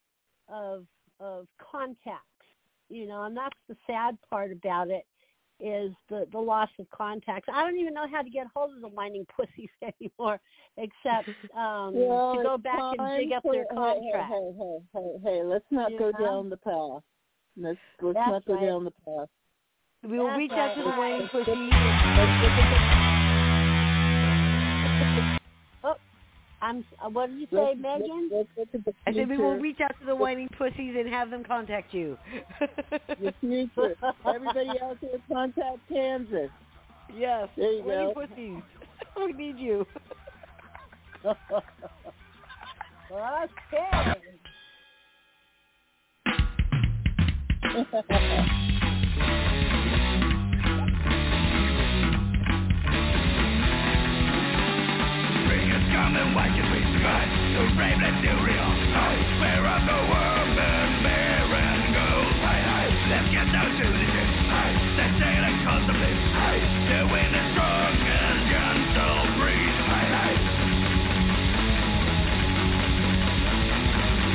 of of contacts, you know, and that's the sad part about it. Is the, the loss of contacts. I don't even know how to get hold of the Whining Pussies anymore, except um, well, to go back and dig up their contract. Hey, hey, hey, hey, hey, let's not You go know? down the path. Let's let's That's not go right. down the path. We will That's reach right. out to the Whining Let's get- Pussies. let's get the- Oh, I'm. uh, What did you say, let's- Megan? let's- let's get the I said we will future- reach out to the Whining Pussies and have them contact you. the future. Everybody out there, contact Kansas. Yes. There you Whining go. Pussies. We need you. Okay. Spring is coming, why can we survive? So brave, let's do real. Where are the world and barren gold? Let's get down to the ship. Let's sail and contemplate. The wind is strong and gentle breeze.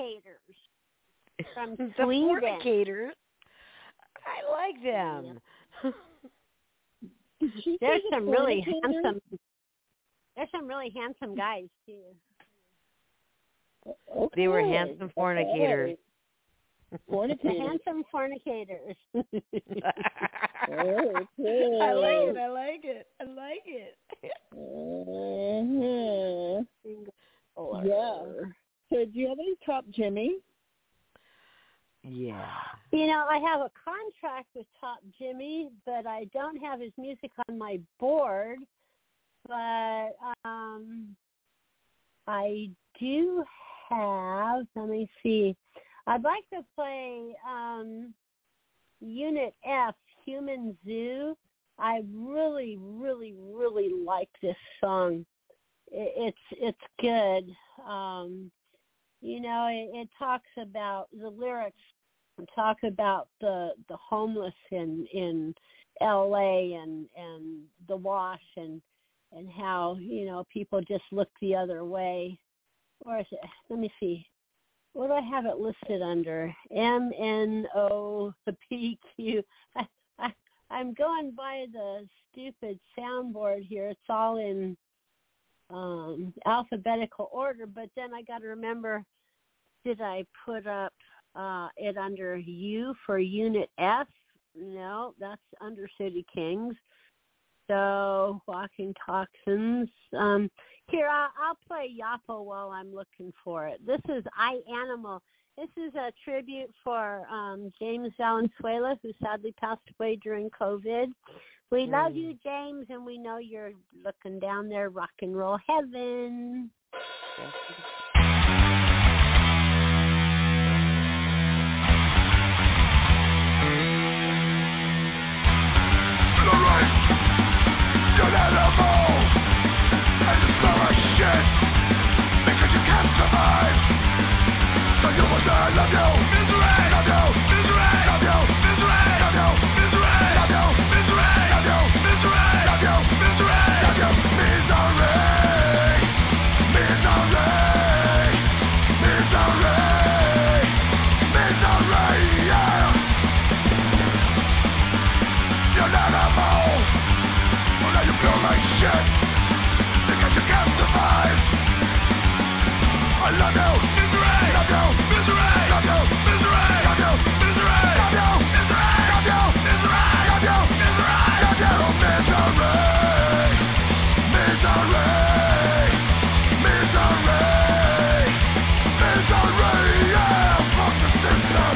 Fornicators from The Sweden. Fornicators. I like them. She There's said some really fornicator? handsome. There's some really handsome guys too. Okay. They were handsome fornicators. Fornicators. Handsome fornicators. Okay. I like it. I like it. I like it. Mm-hmm. Yeah. So, do you have any Top Jimmy? Yeah. You know, I have a contract with Top Jimmy, but I don't have his music on my board. But um, I do have, let me see, I'd like to play um, Unit F, Human Zoo. I really, really, really like this song. It, it's it's good. Um, you know, it, it talks about the lyrics. Talk about the the homeless in in L A and and the wash and and how, you know, people just look the other way. Or is it, let me see. What do I have it listed under? M N O P Q. I, I, I'm going by the stupid soundboard here. It's all in um, alphabetical order, but then I got to remember, did I put up uh, it under U for Unit F? No, that's under City Kings. So, Walking Toxins. Um, here, I'll, I'll play Yapo while I'm looking for it. This is I Animal. This is a tribute for um, James Valenzuela, who sadly passed away during COVID. We mm. love you, James, and we know you're looking down there, rock and roll heaven. All right. You're an animal, and you smell like shit, because you can't survive. So you will die, love you, misery, love you, misery, love you, misery, love you, misery, love you, misery, love you, misery, love you, misery, love you, misery, misery, misery, misery, yeah. You're an animal. Now you feel like shit because you can't survive. I love you, misery, love you, misery, love you, misery, love you, misery, love you, misery, love you, misery, love you, misery, love you, misery, misery, misery, misery, yeah, fuck the system.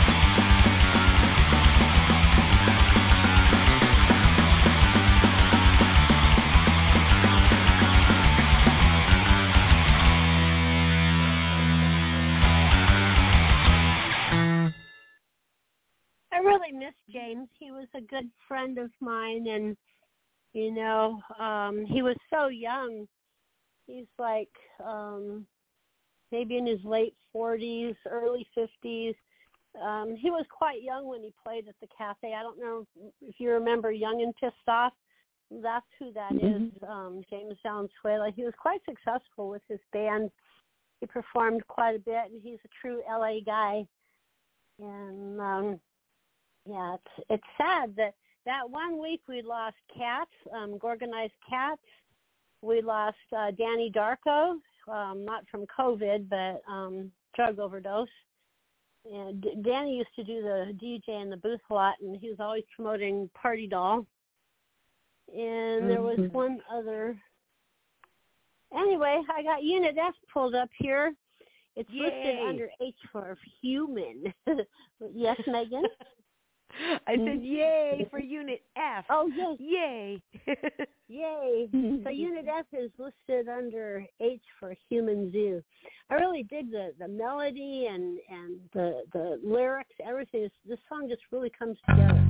I really miss James. He was a good friend of mine, and, you know, um, he was so young. He's like um, maybe in his late forties, early fifties. Um, he was quite young when he played at the cafe. I don't know if you remember Young and Pissed Off. That's who that mm-hmm. is, um, James Valenzuela. He was quite successful with his band. He performed quite a bit, and he's a true L A guy. And, um, yeah, it's it's sad that that one week we lost Cats, um, Gorgonized Cats. We lost uh, Danny Darko, um, not from COVID, but um, drug overdose. And D- Danny used to do the D J in the booth a lot, and he was always promoting Party Doll. And there was mm-hmm. one other. Anyway, I got Unit F pulled up here. It's Yay. listed under H for human. Yes, Megan? I said yay for Unit F. Oh, yes. Yay. Yay. So Unit F is listed under H for Human Zoo. I really dig the, the melody and, and the, the lyrics, everything. This, this song just really comes together.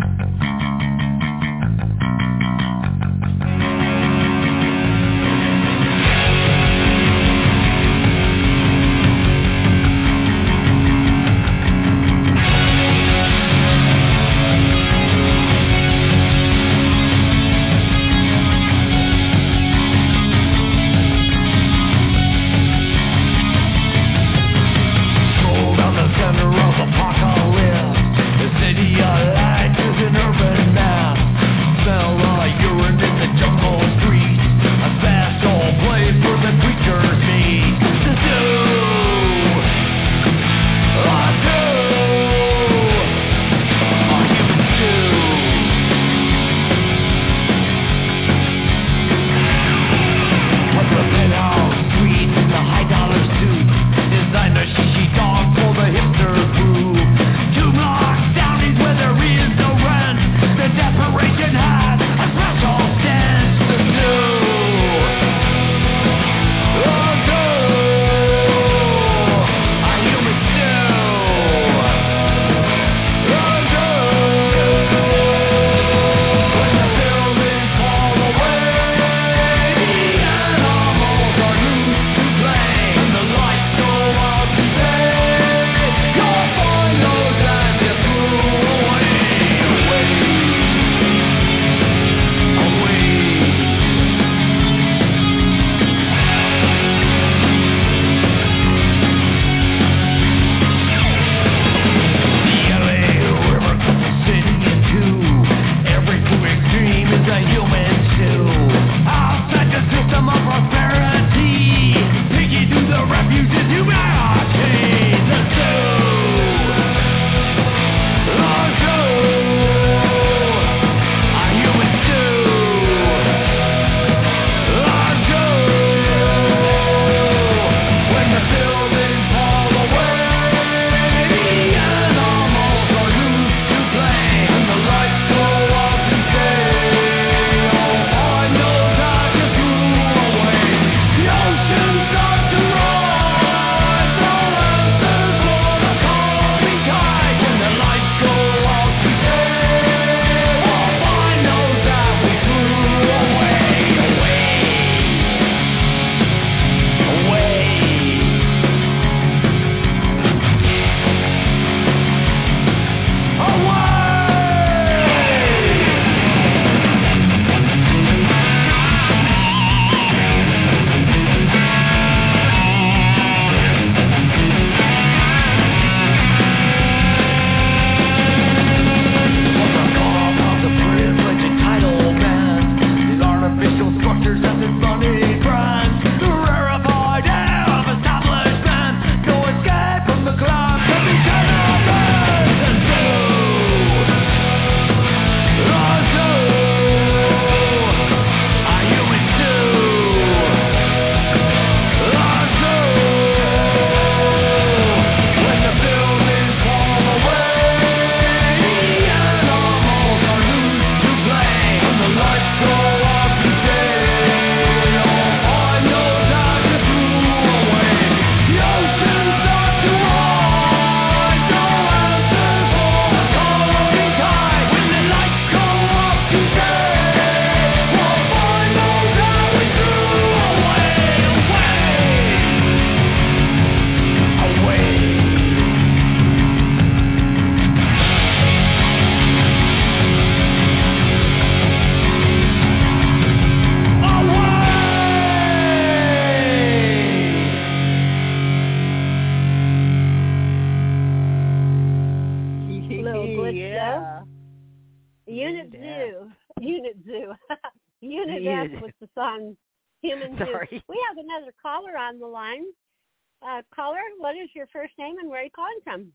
Unit Zoo. Unit Zoo. Unit Unit. S was the song Human Zoo. Sorry. We have another caller on the line. Uh, caller, what is your first name and where are you calling from?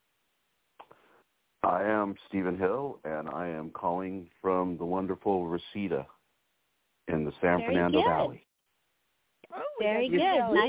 I am Stephen Hill, and I am calling from the wonderful Reseda in the San Very Fernando good. Valley. Oh, Very good. Nice,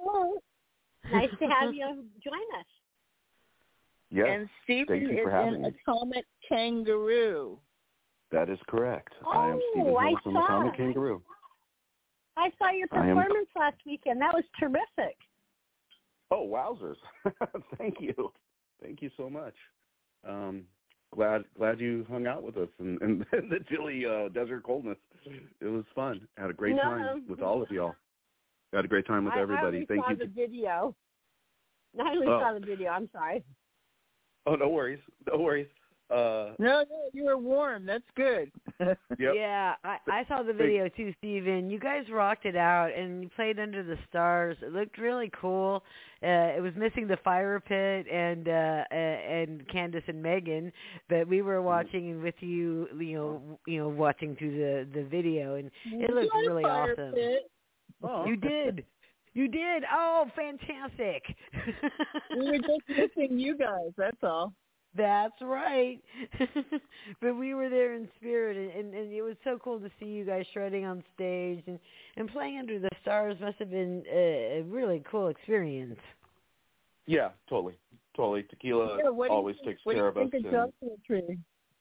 nice to have you join us. Yes, and Stephen thank you is for having in me. Atomic Kangaroo. That is correct. Oh, I am Stephen I Hill from saw Atomic it. Kangaroo. I saw your I am- performance last weekend. That was terrific. Oh, wowzers. Thank you. Thank you so much. Um, glad glad you hung out with us in, in, in the chilly uh, desert coldness. It was fun. Had a great No. time with all of y'all. Had a great time with I, everybody. I only Thank saw you. the video. I only Oh. saw the video. I'm sorry. Oh, no worries. No worries. Uh, No, no, you were warm. That's good. yep. Yeah, I, I saw the video too, Steven. You guys rocked it out, and you played under the stars. It looked really cool. Uh, it was missing the fire pit and uh, uh, and Candace and Megan, but we were watching with you, you know, you know, watching through the, the video, and it looked You had a really fire awesome. pit. Oh. You did. You did. Oh, fantastic. We were just missing you guys. That's all. That's right. But we were there in spirit, and, and, and it was so cool to see you guys shredding on stage, and, and playing under the stars must have been a, a really cool experience. Yeah, totally. Totally. Tequila Yeah, what do you always think- takes what do care you of us. think of and- Joshua Tree?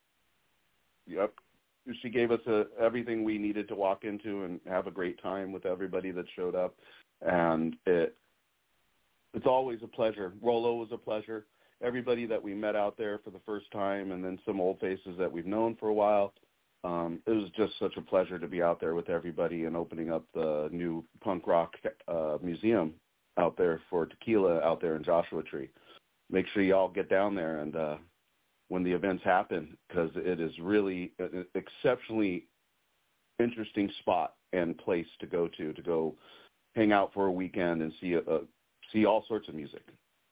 Yep. She gave us a, everything we needed to walk into and have a great time with everybody that showed up. And it it's always a pleasure. Rolo was a pleasure. Everybody that we met out there for the first time, and then some old faces that we've known for a while. Um, it was just such a pleasure to be out there with everybody and opening up the new punk rock uh, museum out there for Tequila out there in Joshua Tree. Make sure you all get down there and uh, when the events happen, because it is really an exceptionally interesting spot and place to go to, to go hang out for a weekend and see a, a, see all sorts of music.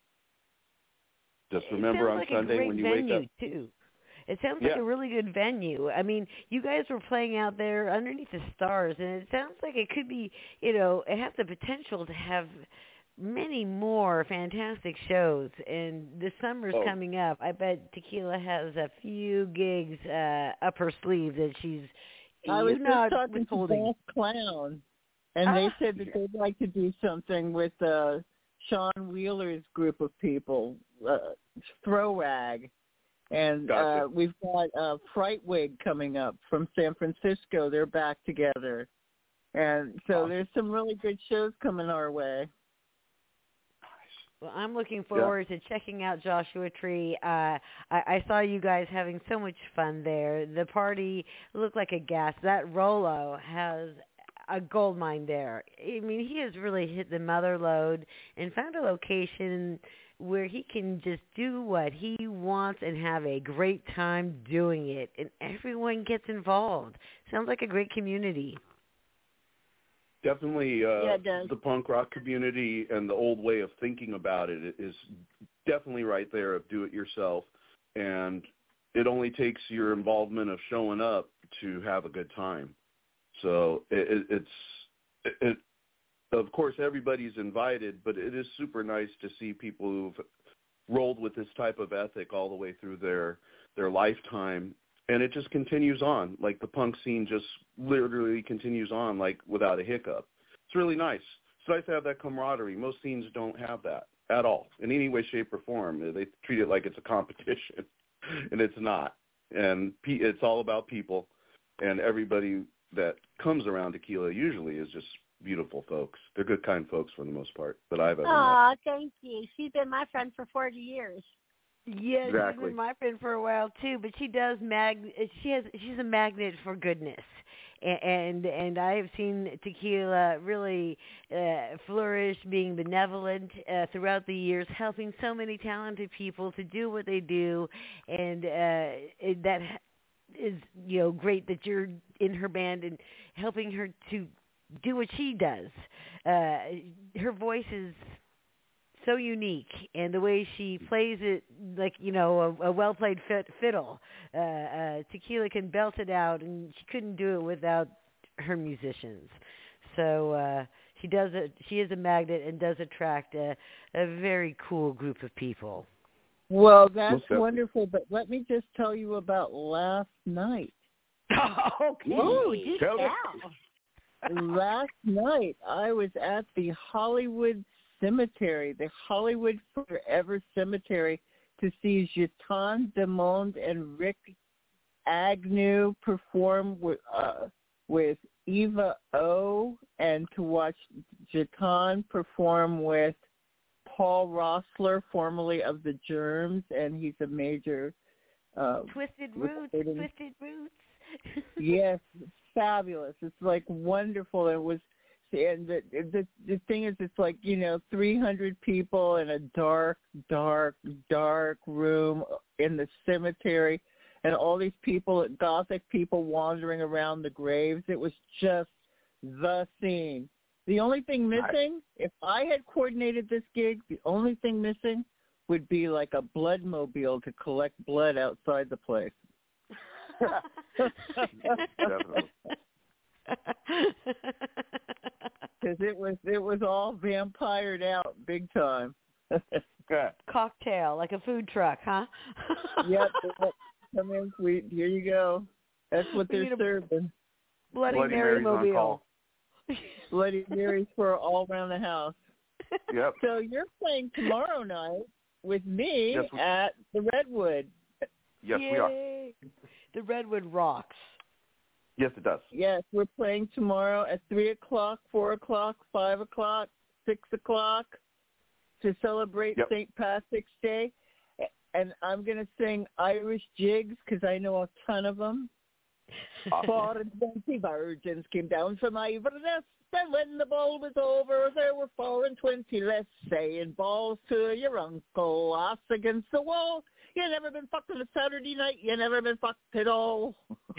Just remember on like Sunday when you wake venue up. Too. It sounds like Yeah. a really good venue. I mean, you guys were playing out there underneath the stars, and it sounds like it could be, you know, it has the potential to have many more fantastic shows. And the summer's Oh. coming up. I bet Tequila has a few gigs uh, up her sleeve that she's I was not just talking withholding. to Bass Clown, and they Ah. said that they'd like to do something with uh, Sean Wheeler's group of people, uh, Throw Rag. And Gotcha. uh, we've got uh, Frightwig coming up from San Francisco. They're back together. And so Awesome. there's some really good shows coming our way. Well, I'm looking forward to checking out Joshua Tree. Uh, I, I saw you guys having so much fun there. The party looked like a gas. That Rolo has a gold mine there. I mean, he has really hit the mother lode and found a location where he can just do what he wants and have a great time doing it. And everyone gets involved. Sounds like a great community. Definitely uh, Yeah, it does. the punk rock community and the old way of thinking about it is definitely right there of do it yourself. And it only takes your involvement of showing up to have a good time. So it, it, it's, it, it, of course, everybody's invited, but it is super nice to see people who've rolled with this type of ethic all the way through their, their lifetime. And it just continues on. Like the punk scene just literally continues on like without a hiccup. It's really nice. It's nice to have that camaraderie. Most scenes don't have that at all in any way, shape, or form. They treat it like it's a competition, and it's not. And it's all about people, and everybody that comes around Tequila usually is just beautiful folks. They're good, kind folks for the most part that I've ever met. Aw, thank you. She's been my friend for forty years. Yeah, Exactly. she's been my friend for a while too, but she does mag. She has. She's a magnet for goodness, and and, and I have seen Tequila really uh, flourish, being benevolent uh, throughout the years, helping so many talented people to do what they do, and uh, it, that is you know great that you're in her band and helping her to do what she does. Uh, her voice is so unique, and the way she plays it, like, you know, a, a well-played fit, fiddle. Uh, uh, Tequila can belt it out, and she couldn't do it without her musicians. So uh, she does it. She is a magnet and does attract a, a very cool group of people. Well, that's wonderful, but let me just tell you about last night. Okay. Ooh, do Tell tell. Last night, I was at the Hollywood Cemetery, the Hollywood Forever Cemetery, to see Jeton Demond and Rick Agnew perform with, uh, with Eva O, and to watch Jeton perform with Paul Roessler, formerly of the Germs, and he's a major uh, Twisted Roots, Twisted Roots. Yes, it's fabulous. It's like wonderful. It was, and the, the the thing is, it's like, you know, three hundred people in a dark, dark, dark room in the cemetery, and all these people, Gothic people, wandering around the graves. It was just the scene. The only thing missing, if I had coordinated this gig, the only thing missing would be like a blood mobile to collect blood outside the place. Definitely. Because it was it was all vampired out big time. Cocktail, like a food truck, huh? Yep. Come in, sweet. Here you go. That's what they're serving. Bloody, Bloody Mary Mary's on mobile. call. Bloody Marys for all around the house. Yep. So you're playing tomorrow night with me Yes, we- at the Redwood. Yes, Yay. we are. The Redwood rocks. Yes, it does. Yes, we're playing tomorrow at three o'clock, four o'clock, five o'clock, six o'clock to celebrate Yep. Saint Patrick's Day. And I'm going to sing Irish jigs because I know a ton of them. Awesome. Four and twenty virgins came down from Iverness, and when the ball was over, there were four and twenty less, saying balls to your uncle, ass against the wall. You never been fucked on a Saturday night, you never been fucked at all.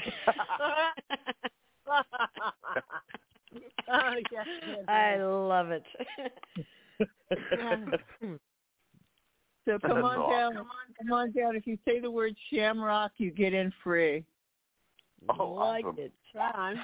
Oh, yes, yes, I yes. love it. So come on down, come on down. If you say the word Shamrock, you get in free. Oh, like awesome. it. Try on.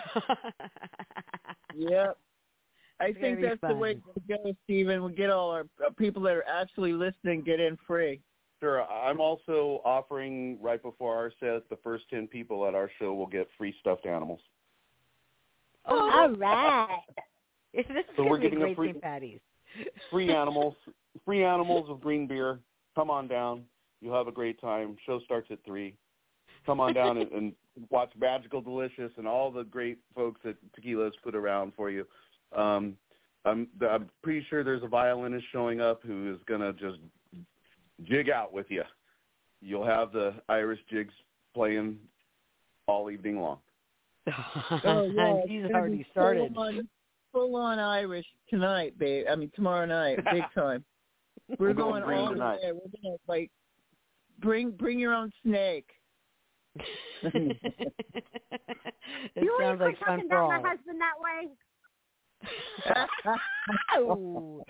Yep. I It's think gonna be that's the fun. way to go, Stephen. We get all our uh, people that are actually listening get in free. Sure. I'm also offering right before our set, the first ten people at our show will get free stuffed animals. Oh, All right. This is So gonna we're be getting a great free- Saint Patty's. Free animals, free animals with green beer. Come on down. You'll have a great time. Show starts at three. Come on down and, and watch Magical Delicious and all the great folks that Tequila has put around for you. Um, I'm, I'm pretty sure there's a violinist showing up who is going to just jig out with you. You'll have the Irish jigs playing all evening long. Oh, yeah. She's It's gonna already be started. Full on, full on Irish tonight, babe. I mean, tomorrow night, big time. We're I'm going going green all the tonight. way. We're going to, like, bring bring your own snake. It You sounds want like to fun talking for about all. my husband that way? Oh.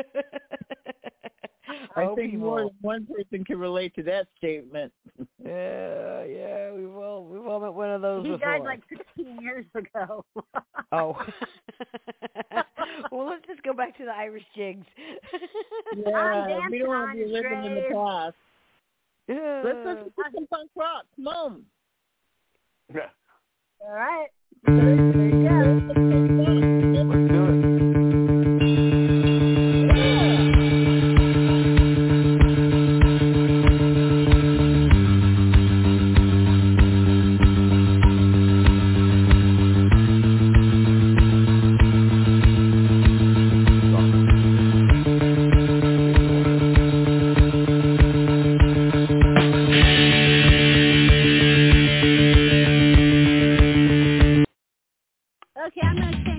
I Oh, think people. more than one person can relate to that statement. Yeah, yeah, we've all we've all met one of those He before. died like fifteen years ago. Oh. Well, let's just go back to the Irish jigs. Yeah, we don't want on to be his living in the grave. past. Yeah. Let's listen to some punk rock. Come on. Yeah. All right. There you go. Let's do it. Okay, I'm going to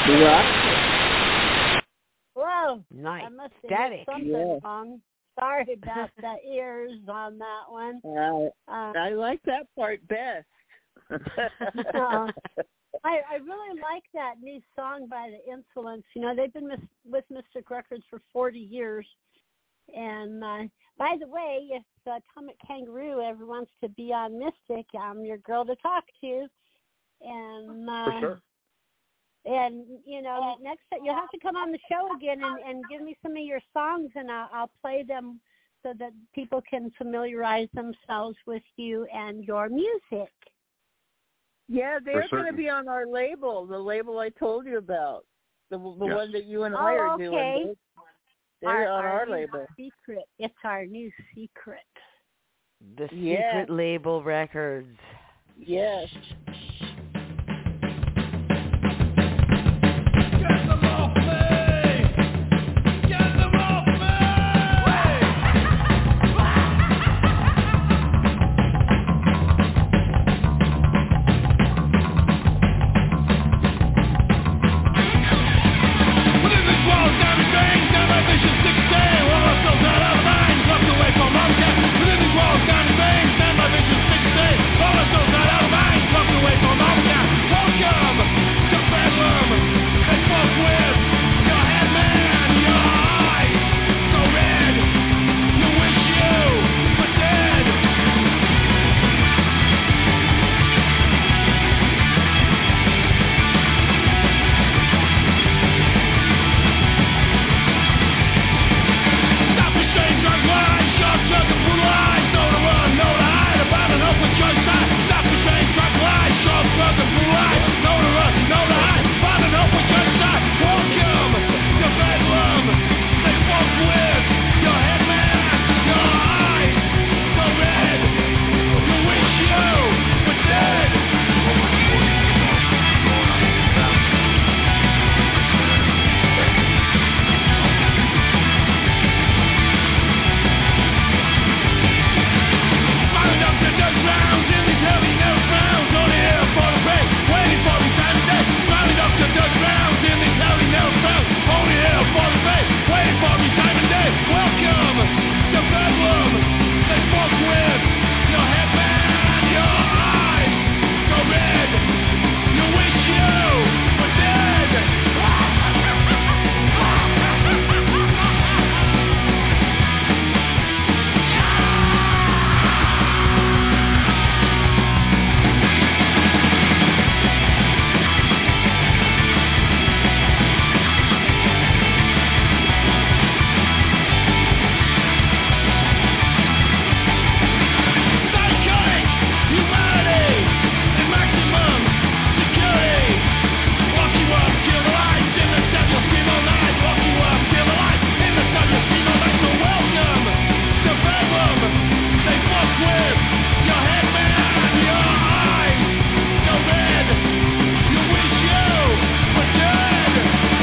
Yeah. Whoa. Nice. I must have Static. hit something Yeah. wrong. Sorry about the ears on that one. Uh, Uh, I like that part best. uh, I, I really like that new song by the Insolents. You know, they've been mis- with Mystic Records for forty years. And uh, by the way, if uh, Atomic Kangaroo ever wants to be on Mystic, I'm your girl to talk to. And uh, For sure. And, you know, next time you'll have to come on the show again and, and give me some of your songs, and I'll, I'll play them so that people can familiarize themselves with you and your music. Yeah, they're For going to certain. be on our label, the label I told you about, the the Yes. one that you and I Oh, are okay. doing. They're on our, new label. Secret. It's our new secret. The Yeah. Secret Label Records. Yes. Get them off me! Get them off me! Within this world, damn strange, damn ambitious, sick day. All our souls out of mind, locked away from mom cat. Within this world, damn strange, damn ambitious, sick day. All our souls out of mind, locked away from mom cat. Welcome to Bedlam. They fuck with your head man, your eyes so red. You wish you were dead. Stop the strange drug line, sharp drug and brutal eyes. Know to run, know to hide, about an open church side. Stop the strange drug line, sharp drug and brutal eyes. Know to run, know to hide, about an open church side. Welcome to Bedlam. They fuck with your head man, your eyes so red. You wish you were dead. Smiling up to Doug Rounds in these heavy nails rounds. Only here for the pay, waiting for me time of day. Smiling up to Doug Rounds in these heavy nails rounds. Only here for the pay, waiting for me time of day. Welcome to Bedlam. They fuck with your head man, your eyes so red. You wish you were dead. Psychotic humanity and maximum security. Lock you up, kill the lights in the sun. You'll scream all night. Lock you up, kill the lights in the sun. You'll scream all night. So welcome to Bedlam. They fuck with your head man, your eyes so red. You wish you were dead.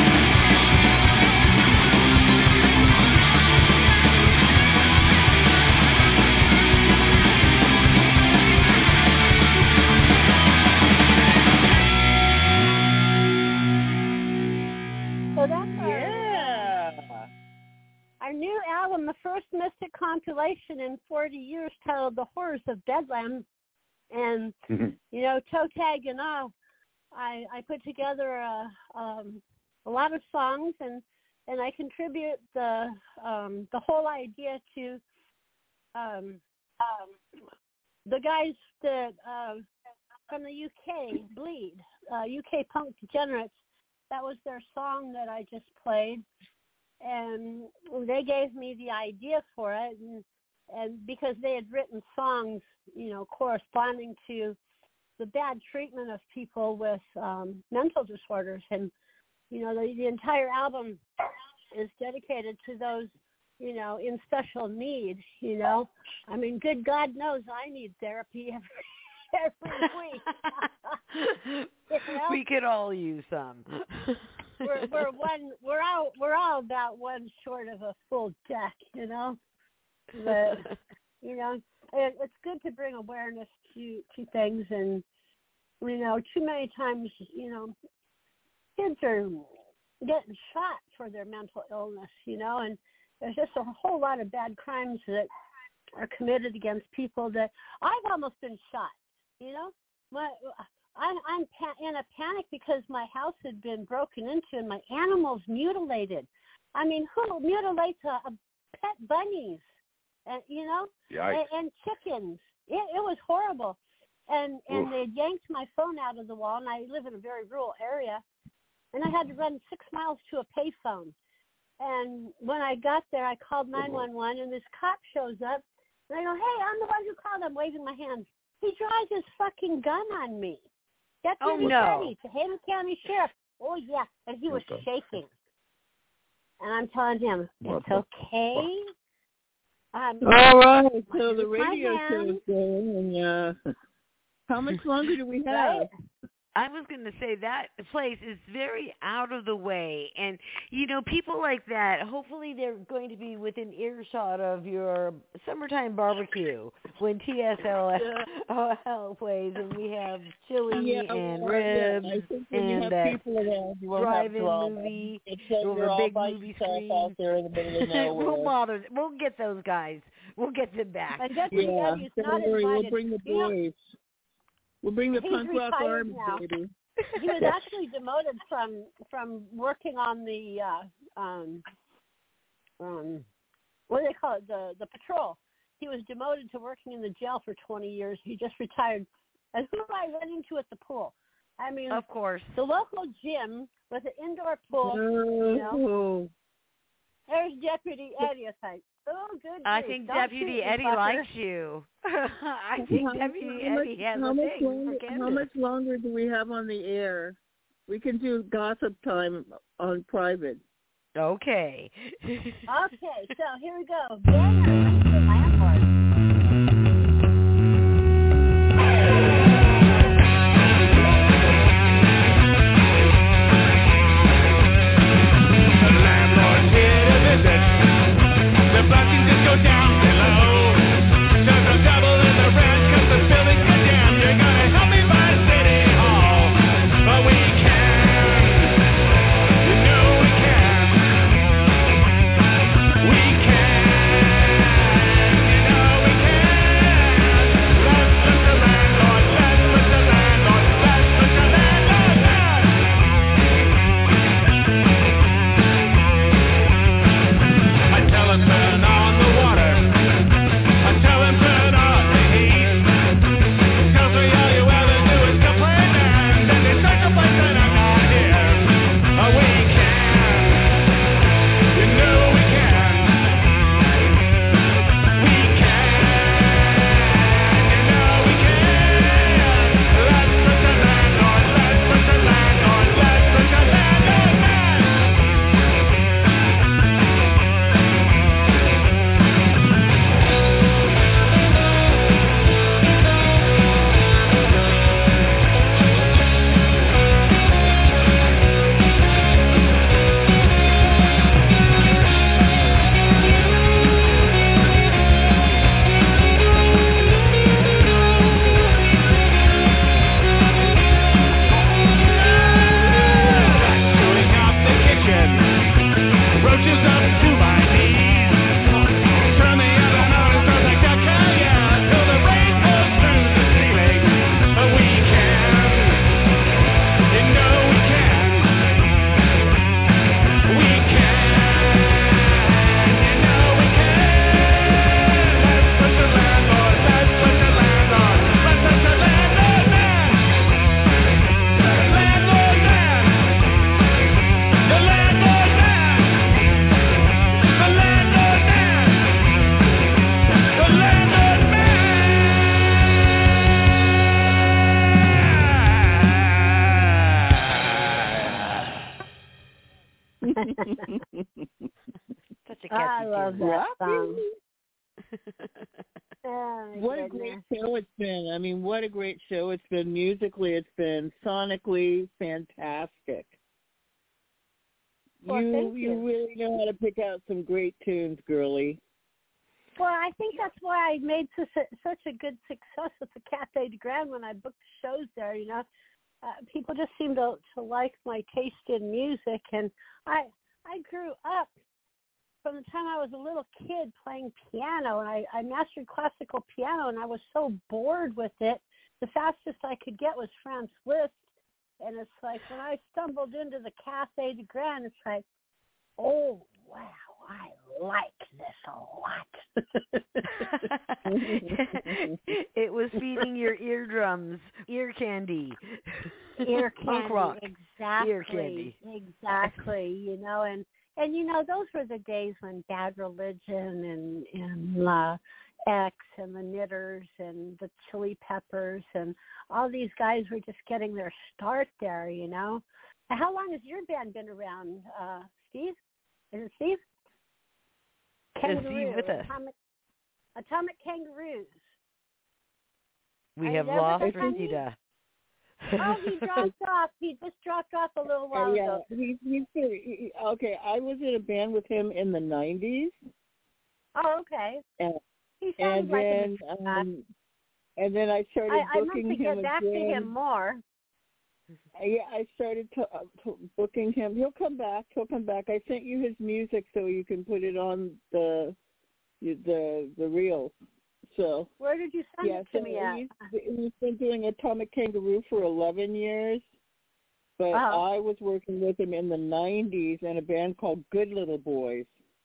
So that's our, Yeah. our new album, the first Mystic compilation in forty years, titled The Horrors of Bedlam. And, you know, toe tag and all, I, I put together a, um, a lot of songs, and, and I contribute the um, the whole idea to um, um, the guys that uh, from the U K, Bleed, uh, U K Punk Degenerates. That was their song that I just played, and they gave me the idea for it, and, and because they had written songs, you know, corresponding to the bad treatment of people with um, mental disorders, and you know, the, the entire album is dedicated to those, you know, in special need. You know, I mean, good God knows I need therapy every every week. You know? We could all use some. we're we're one we're all we're all about one short of a full deck, you know. But you know, it, it's good to bring awareness to to things, and you know, too many times, you know, kids are getting shot for their mental illness, you know, and there's just a whole lot of bad crimes that are committed against people that I've almost been shot, you know. My, I'm, I'm pa- in a panic because my house had been broken into and my animals mutilated. I mean, who mutilates a, a pet bunnies, and you know, and, and chickens? It, it was horrible. And and they yanked my phone out of the wall, and I live in a very rural area, and I had to run six miles to a payphone. And when I got there, I called nine one one, and this cop shows up, and I go, hey, I'm the one who called. I'm waving my hands. He drives his fucking gun on me. Deputy oh, no. Petty, Tehama County Sheriff. Oh, yeah, and he was okay. shaking. And I'm telling him, it's okay. Um, All right, so the radio show is going, and uh, how much longer do we have? Right. I was going to say that place is very out of the way. And, you know, people like that, hopefully they're going to be within earshot of your summertime barbecue when T S L plays and we have chili yeah, and well, ribs yeah. I think when and you have that people around, you won't drive-in have movie over a big by movie screen. Out there in the middle of nowhere. we'll bother. We'll get those guys. We'll get them back. And Deputy yeah, Eddie's don't not worry, invited. we'll bring the boys. You know, we'll bring the he's punk rock arms, now. baby. He was actually demoted from from working on the uh, um, um, what do they call it, the the patrol. He was demoted to working in the jail for twenty years. He just retired. And who am I run into at the pool? I mean, of course, the local gym with an indoor pool. Oh. You know, there's Deputy Eddie. It's like, oh, good. I grief. think Don't Deputy shoot me, Eddie fucker. likes you. I think how, Deputy how Eddie much, has how a much thing longer, for Candace. How much longer do we have on the air? We can do gossip time on private. Okay. Okay, so here we go. Ben, the landlord. Such a catchy I love tune. that song. Oh, what goodness. a great show it's been. I mean, what a great show it's been. Musically, it's been sonically fantastic. Well, you, thank you. you really know how to pick out some great tunes, girlie. Well, I think that's why I made such a, such a good success with the Cafe de Grand when I booked shows there, you know. uh, people just seem to to like my taste in music, and I I grew up from the time I was a little kid playing piano, and I, I mastered classical piano, and I was so bored with it. The fastest I could get was Franz Liszt, and it's like when I stumbled into the Café de Grand, it's like, oh, wow, I like this a lot. It was feeding your eardrums, ear candy. Ear Punk candy, rock. exactly. Ear candy. Exactly, you know, and, and, you know, those were the days when Bad Religion and, and uh, X and the Knitters and the Chili Peppers and all these guys were just getting their start there, you know. How long has your band been around, uh, Steve? Is it Steve? Is Steve with us? Atomic, Atomic Kangaroos. We Are have you there lost with us, honey? Rosita. Oh, he dropped off. He just dropped off a little while yeah, ago. he's he's he, okay. I was in a band with him in the nineties. Oh, okay. And, He sounds and like then him. um, and then I started I, I booking meant to him get back again. to him more. Yeah, I started to, uh, to booking him. He'll come back. He'll come back. I sent you his music so you can put it on the the the reels. So Where did you send yeah, it to so me at? he's, he's been doing Atomic Kangaroo for eleven years, but Uh-huh. I was working with him in the nineties in a band called Good Little Boys.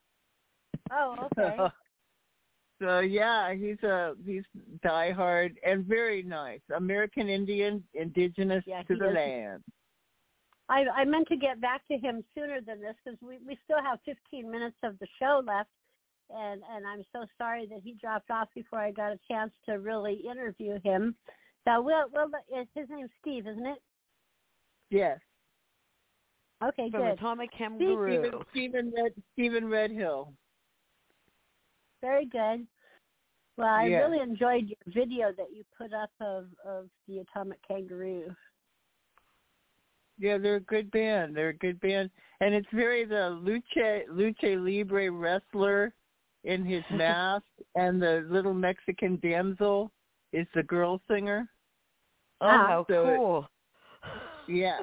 Oh, okay. So yeah, he's a he's diehard and very nice. American Indian, indigenous Yeah, to he the is. land. I, I meant to get back to him sooner than this because we, we still have fifteen minutes of the show left, and, and I'm so sorry that he dropped off before I got a chance to really interview him. So we'll, we'll his name's Steve, isn't it? Yes. Okay, From good. Atomic Kangaroo. Stephen Stephen Red Stephen Redhill. Very good. Well, I Yeah. really enjoyed your video that you put up of, of the Atomic Kangaroo. Yeah, they're a good band. They're a good band, and it's very the lucha lucha libre wrestler in his mask, and the little Mexican damsel is the girl singer. Oh, how So it- cool. Yeah,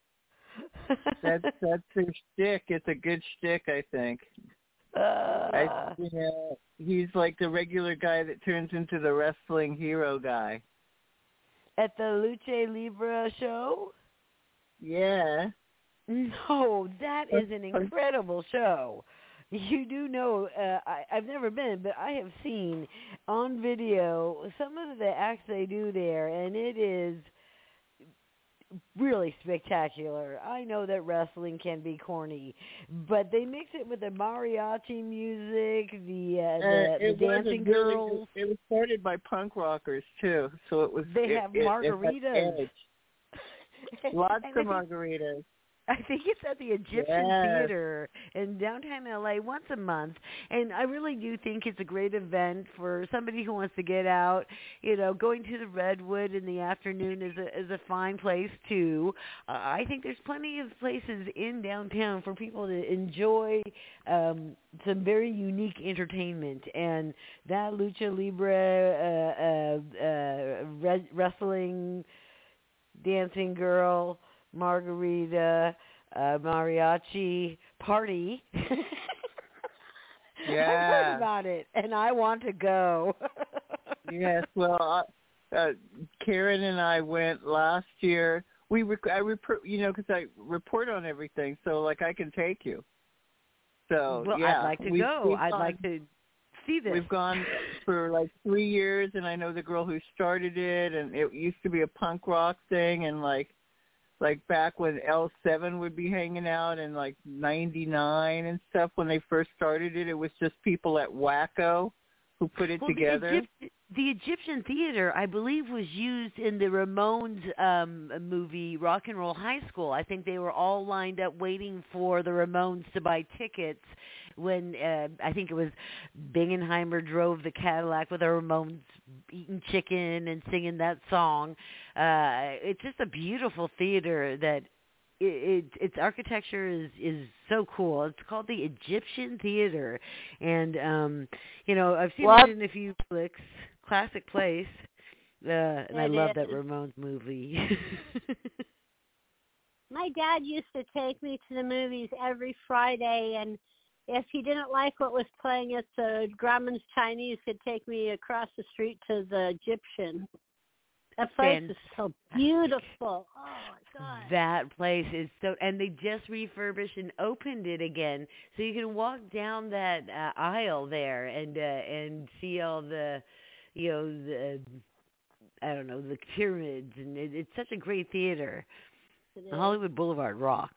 that's that's their shtick. It's a good shtick, I think. Uh, I, you know, he's like the regular guy that turns into the wrestling hero guy. at the Lucha Libre show? Yeah. No, that is an incredible show. You do know, uh, I, I've never been, but I have seen on video some of the acts they do there, and it is really spectacular. I know that wrestling can be corny, but they mix it with the mariachi music, the uh, the, Uh, the it dancing wasn't really- girls. It was started by punk rockers too, so it was. They it, have it, it had margaritas. edge. Lots And of I think- margaritas. I think it's at the Egyptian Yes. Theater in downtown L A once a month, and I really do think it's a great event for somebody who wants to get out. You know, going to the Redwood in the afternoon is a is a fine place too. Uh, I think there's plenty of places in downtown for people to enjoy um, some very unique entertainment, and that lucha libre, uh, uh, uh, re- wrestling, dancing girl, margarita, uh, mariachi party. I've Yeah. heard about it, and I want to go. Yes, well, uh, uh, Karen and I went last year. We rec- I report, you know, because I report on everything, so like I can take you. So well, yeah, I'd like to we've- go. we've I'd gone- like to see this. We've gone for like three years, and I know the girl who started it, and it used to be a punk rock thing, and like, like back when L seven would be hanging out in like ninety-nine and stuff when they first started it, it was just people at Wacko who put it well, together. The, Egypt, the Egyptian Theater, I believe, was used in the Ramones um, movie Rock and Roll High School. I think they were all lined up waiting for the Ramones to buy tickets when uh, I think it was Bingenheimer drove the Cadillac with the Ramones eating chicken and singing that song. Uh, it's just a beautiful theater that It, it, its architecture is, is so cool. It's called the Egyptian Theater, and um, you know I've seen What? it in a few flicks. Classic place, uh, and I It love is. that Ramones movie. dad used to take me to the movies every Friday, and if he didn't like what was playing at the Grauman's Chinese, he'd take me across the street to the Egyptian. That place Fan- is so beautiful. Oh, my God. That place is so, and they just refurbished and opened it again, so you can walk down that uh, aisle there and uh, and see all the, you know, the, I don't know, the pyramids, and it, it's such a great theater. Hollywood Boulevard rocks.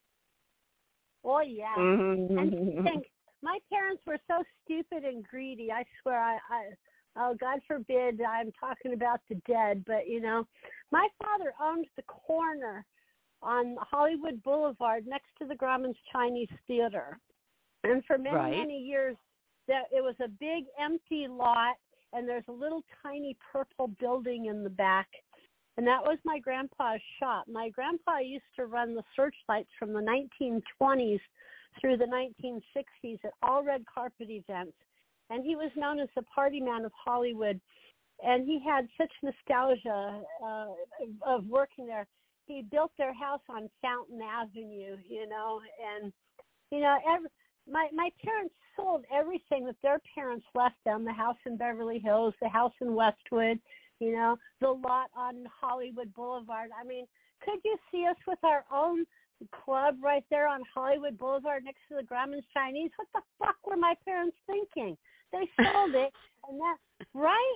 Oh, yeah. Mm-hmm. And think, my parents were so stupid and greedy. I swear, I, I, oh, God forbid I'm talking about the dead, but, you know, my father owned the corner on Hollywood Boulevard next to the Grauman's Chinese Theater. And for many, Right. many years, that it was a big empty lot, and there's a little tiny purple building in the back. And that was my grandpa's shop. My grandpa used to run the searchlights from the nineteen twenties through the nineteen sixties at all red carpet events. And he was known as the party man of Hollywood. And he had such nostalgia uh, of working there. He built their house on Fountain Avenue, you know. And, you know, every, my, my parents sold everything that their parents left them, the house in Beverly Hills, the house in Westwood, you know, the lot on Hollywood Boulevard. I mean, could you see us with our own club right there on Hollywood Boulevard next to the Grauman's Chinese? What the fuck were my parents thinking? They sold it, and that, right?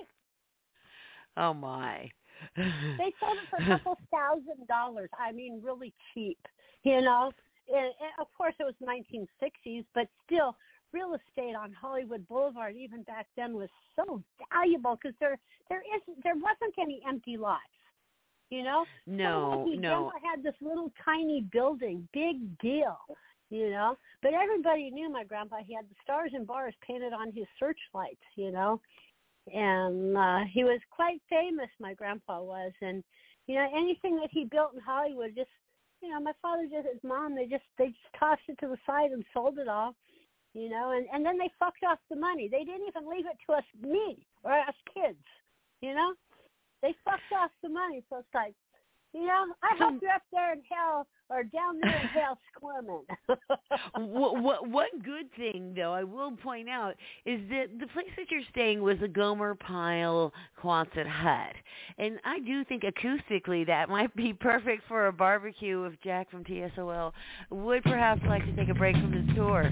Oh, my. They sold it for a couple thousand dollars. I mean, really cheap, you know. And, and of course, it was nineteen sixties, but still, real estate on Hollywood Boulevard even back then was so valuable because there there isn't there wasn't any empty lots, you know. No, so no. Denver had this little tiny building, big deal, you know. But everybody knew my grandpa. He had the stars and bars painted on his searchlights, you know, and uh, he was quite famous. My grandpa was, and you know, anything that he built in Hollywood, just you know, my father just his mom, they just they just tossed it to the side and sold it all. You know, and, and then they fucked off the money. They didn't even leave it to us, me, or us kids, you know? They fucked off the money. So it's like, you know, I hope you're up there in hell or down there in hell squirming. what, what, one good thing, though, I will point out, is that the place that you're staying was a Gomer Pyle Quonset hut. And I do think acoustically that might be perfect for a barbecue if Jack from T S O L would perhaps like to take a break from his tour.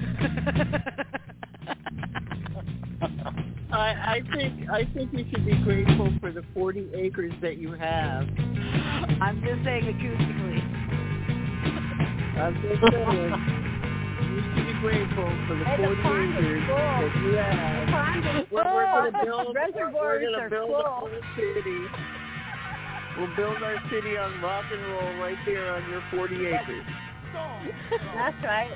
I, I think I think you should be grateful for the forty acres that you have. I'm just saying acoustically. I'm just saying. You should be grateful for the Hey, the forty pond is acres full. that you have. The pond is We're, we're full. going to build. Reservoirs we're going are to build full. a whole city. We'll build our city on rock and roll right there on your forty acres. That's right.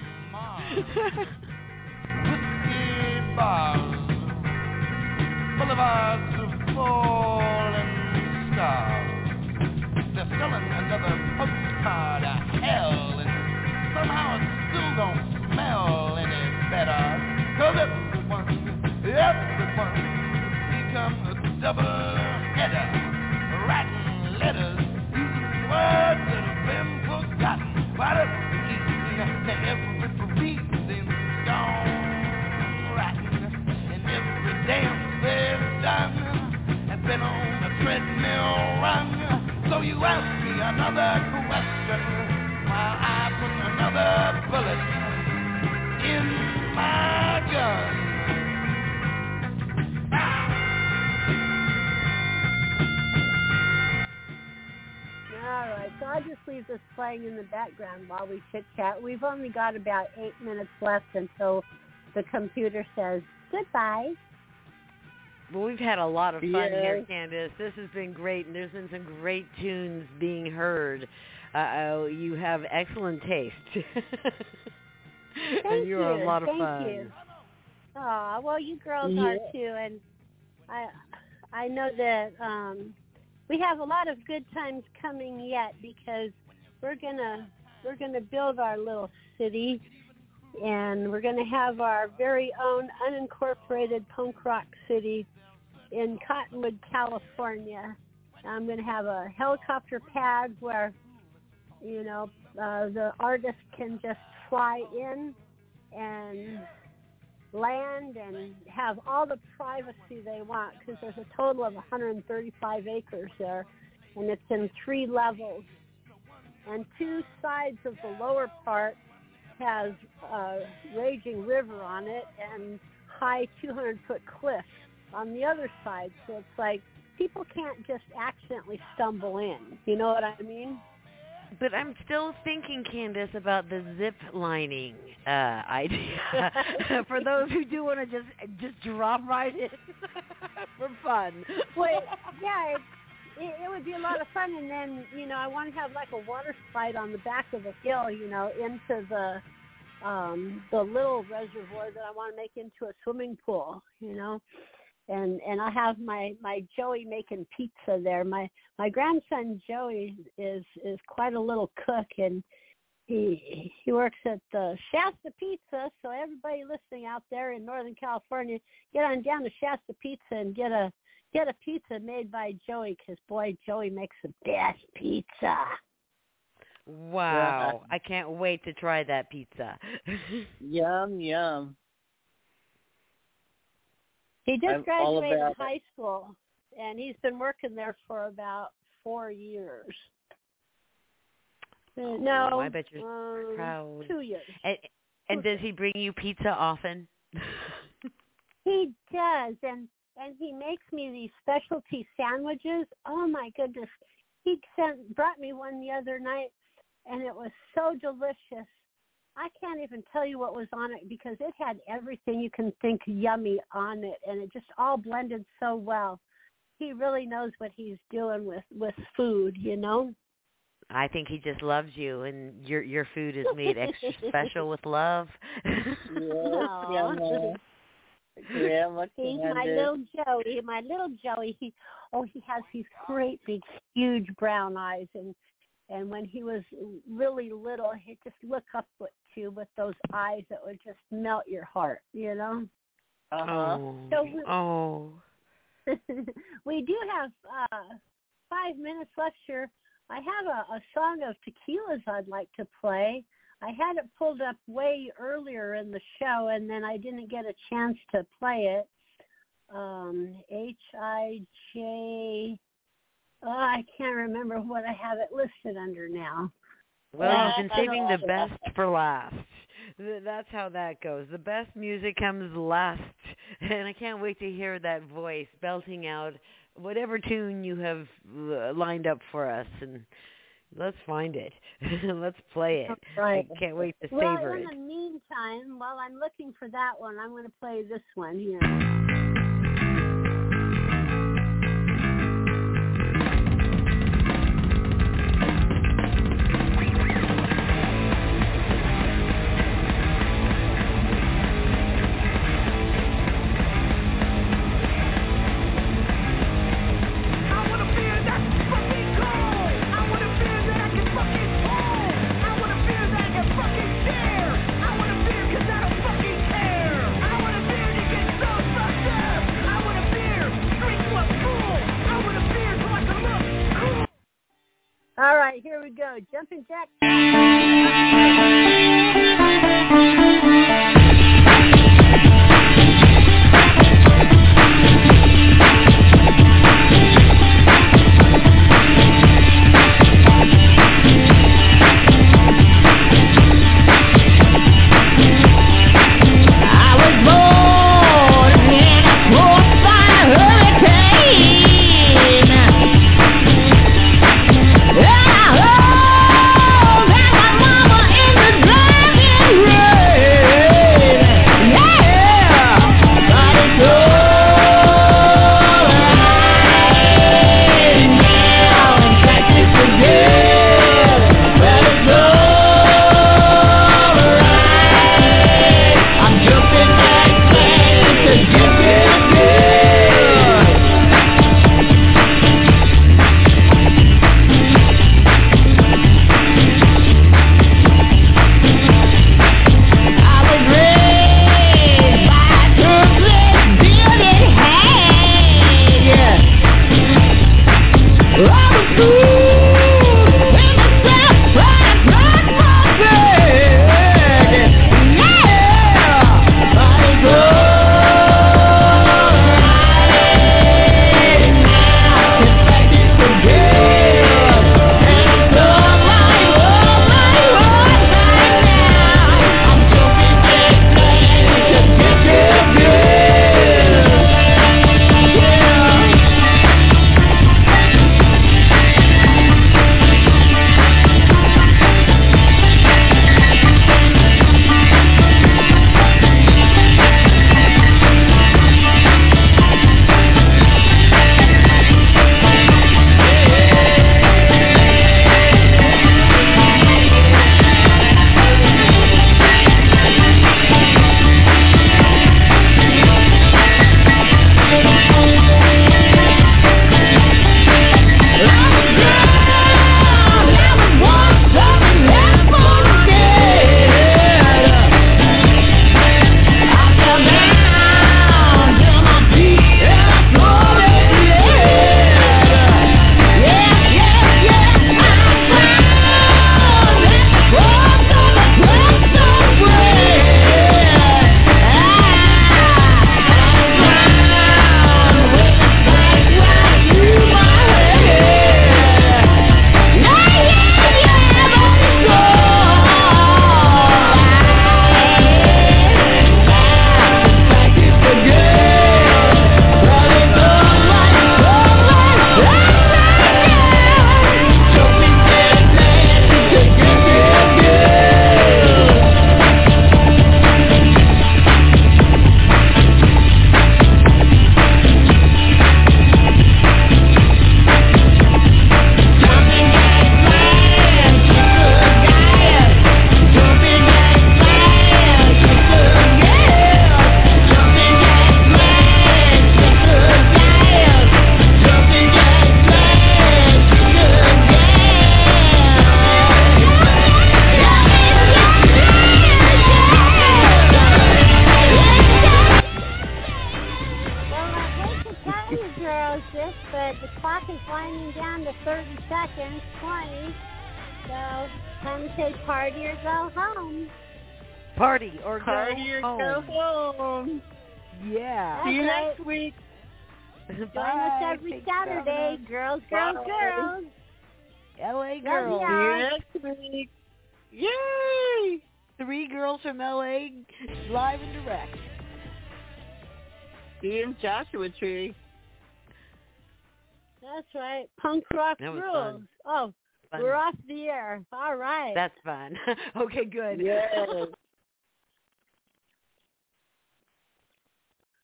Whiskey bars, boulevards of falling stars. They're selling another postcard of hell, and somehow it still don't smell any better. Cause everyone, everyone becomes a double-header, writing letters, using words that have been forgotten. But every reason's gone rotten, and every damn thing done has been on a treadmill run. So you ask me another question while I put another bullet in my gun. All right, so I'll just leave this playing in the background while we chit-chat. We've only got about eight minutes left until the computer says goodbye. Well, we've had a lot of fun Yes. here, Candace. This has been great, and there's been some great tunes being heard. Uh, you have excellent taste. Thank and you are a lot of Thank fun. you. Aw, well, you girls Yeah. are too, and I I know that um, we have a lot of good times coming yet because we're gonna we're gonna build our little city, and we're gonna have our very own unincorporated punk rock city in Cottonwood, California. I'm gonna have a helicopter pad where You know, uh, the artist can just fly in and land and have all the privacy they want, because there's a total of one hundred thirty-five acres there, and it's in three levels. And two sides of the lower part has a raging river on it and high two hundred foot cliffs on the other side. So it's like people can't just accidentally stumble in. You know what I mean? But I'm still thinking, Candace, about the zip lining uh, idea for those who do want to just just drop right in for fun. Well, yeah, it, it, it would be a lot of fun. And then, you know, I want to have like a water slide on the back of the hill, you know, into the um, the little reservoir that I want to make into a swimming pool, you know. And and I have my, my Joey making pizza there. My my grandson Joey is is quite a little cook, and he he works at the Shasta Pizza. So everybody listening out there in Northern California, get on down to Shasta Pizza and get a get a pizza made by Joey, because boy, Joey makes the best pizza. Wow! I can't wait to try that pizza. Yum yum. He just I'm graduated all about high school, and he's been working there for about four years. Oh, no, I bet you're um, proud. Two years. And, and does he bring you pizza often? He does, and and he makes me these specialty sandwiches. Oh my goodness! He sent brought me one the other night, and it was so delicious. I can't even tell you what was on it, because it had everything you can think yummy on it, and it just all blended so well. He really knows what he's doing with, with food, you know? I think he just loves you, and your your food is made extra special with love. Yes, Grandma. Grandma He's my little Joey, my little Joey. He, oh, he has these great, big, huge brown eyes, and And when he was really little, he'd just look up at you with those eyes that would just melt your heart, you know? Uh-huh. Oh. So we, oh. we do have uh, five minutes left here. I have a, a song of tequilas I'd like to play. I had it pulled up way earlier in the show, and then I didn't get a chance to play it. Um, H I J... Oh, I can't remember what I have it listed under now. Well, uh, you've been saving the best for last. That's how that goes. The best music comes last. And I can't wait to hear that voice belting out whatever tune you have lined up for us. And let's find it. Let's play it. Right. I can't wait to well, savor in it. the meantime, while I'm looking for that one, I'm going to play this one here. All right, here we go. Jumping Jack. Yeah. down to thirty seconds, twenty. So, time to say party or go home. Party or Party go or home. go home. Yeah. See you Okay. next week. Join Bye. us every Thanks, Saturday. Donna. Girls, girls, Bye. girls. L A Love girls. ya. See you next week. Yay! Three girls from L A live and direct. See you in Joshua Tree. That's right. Punk rock That was rules. fun. Oh, Fun. we're off the air. All right. That's fun. Okay, good. Yes.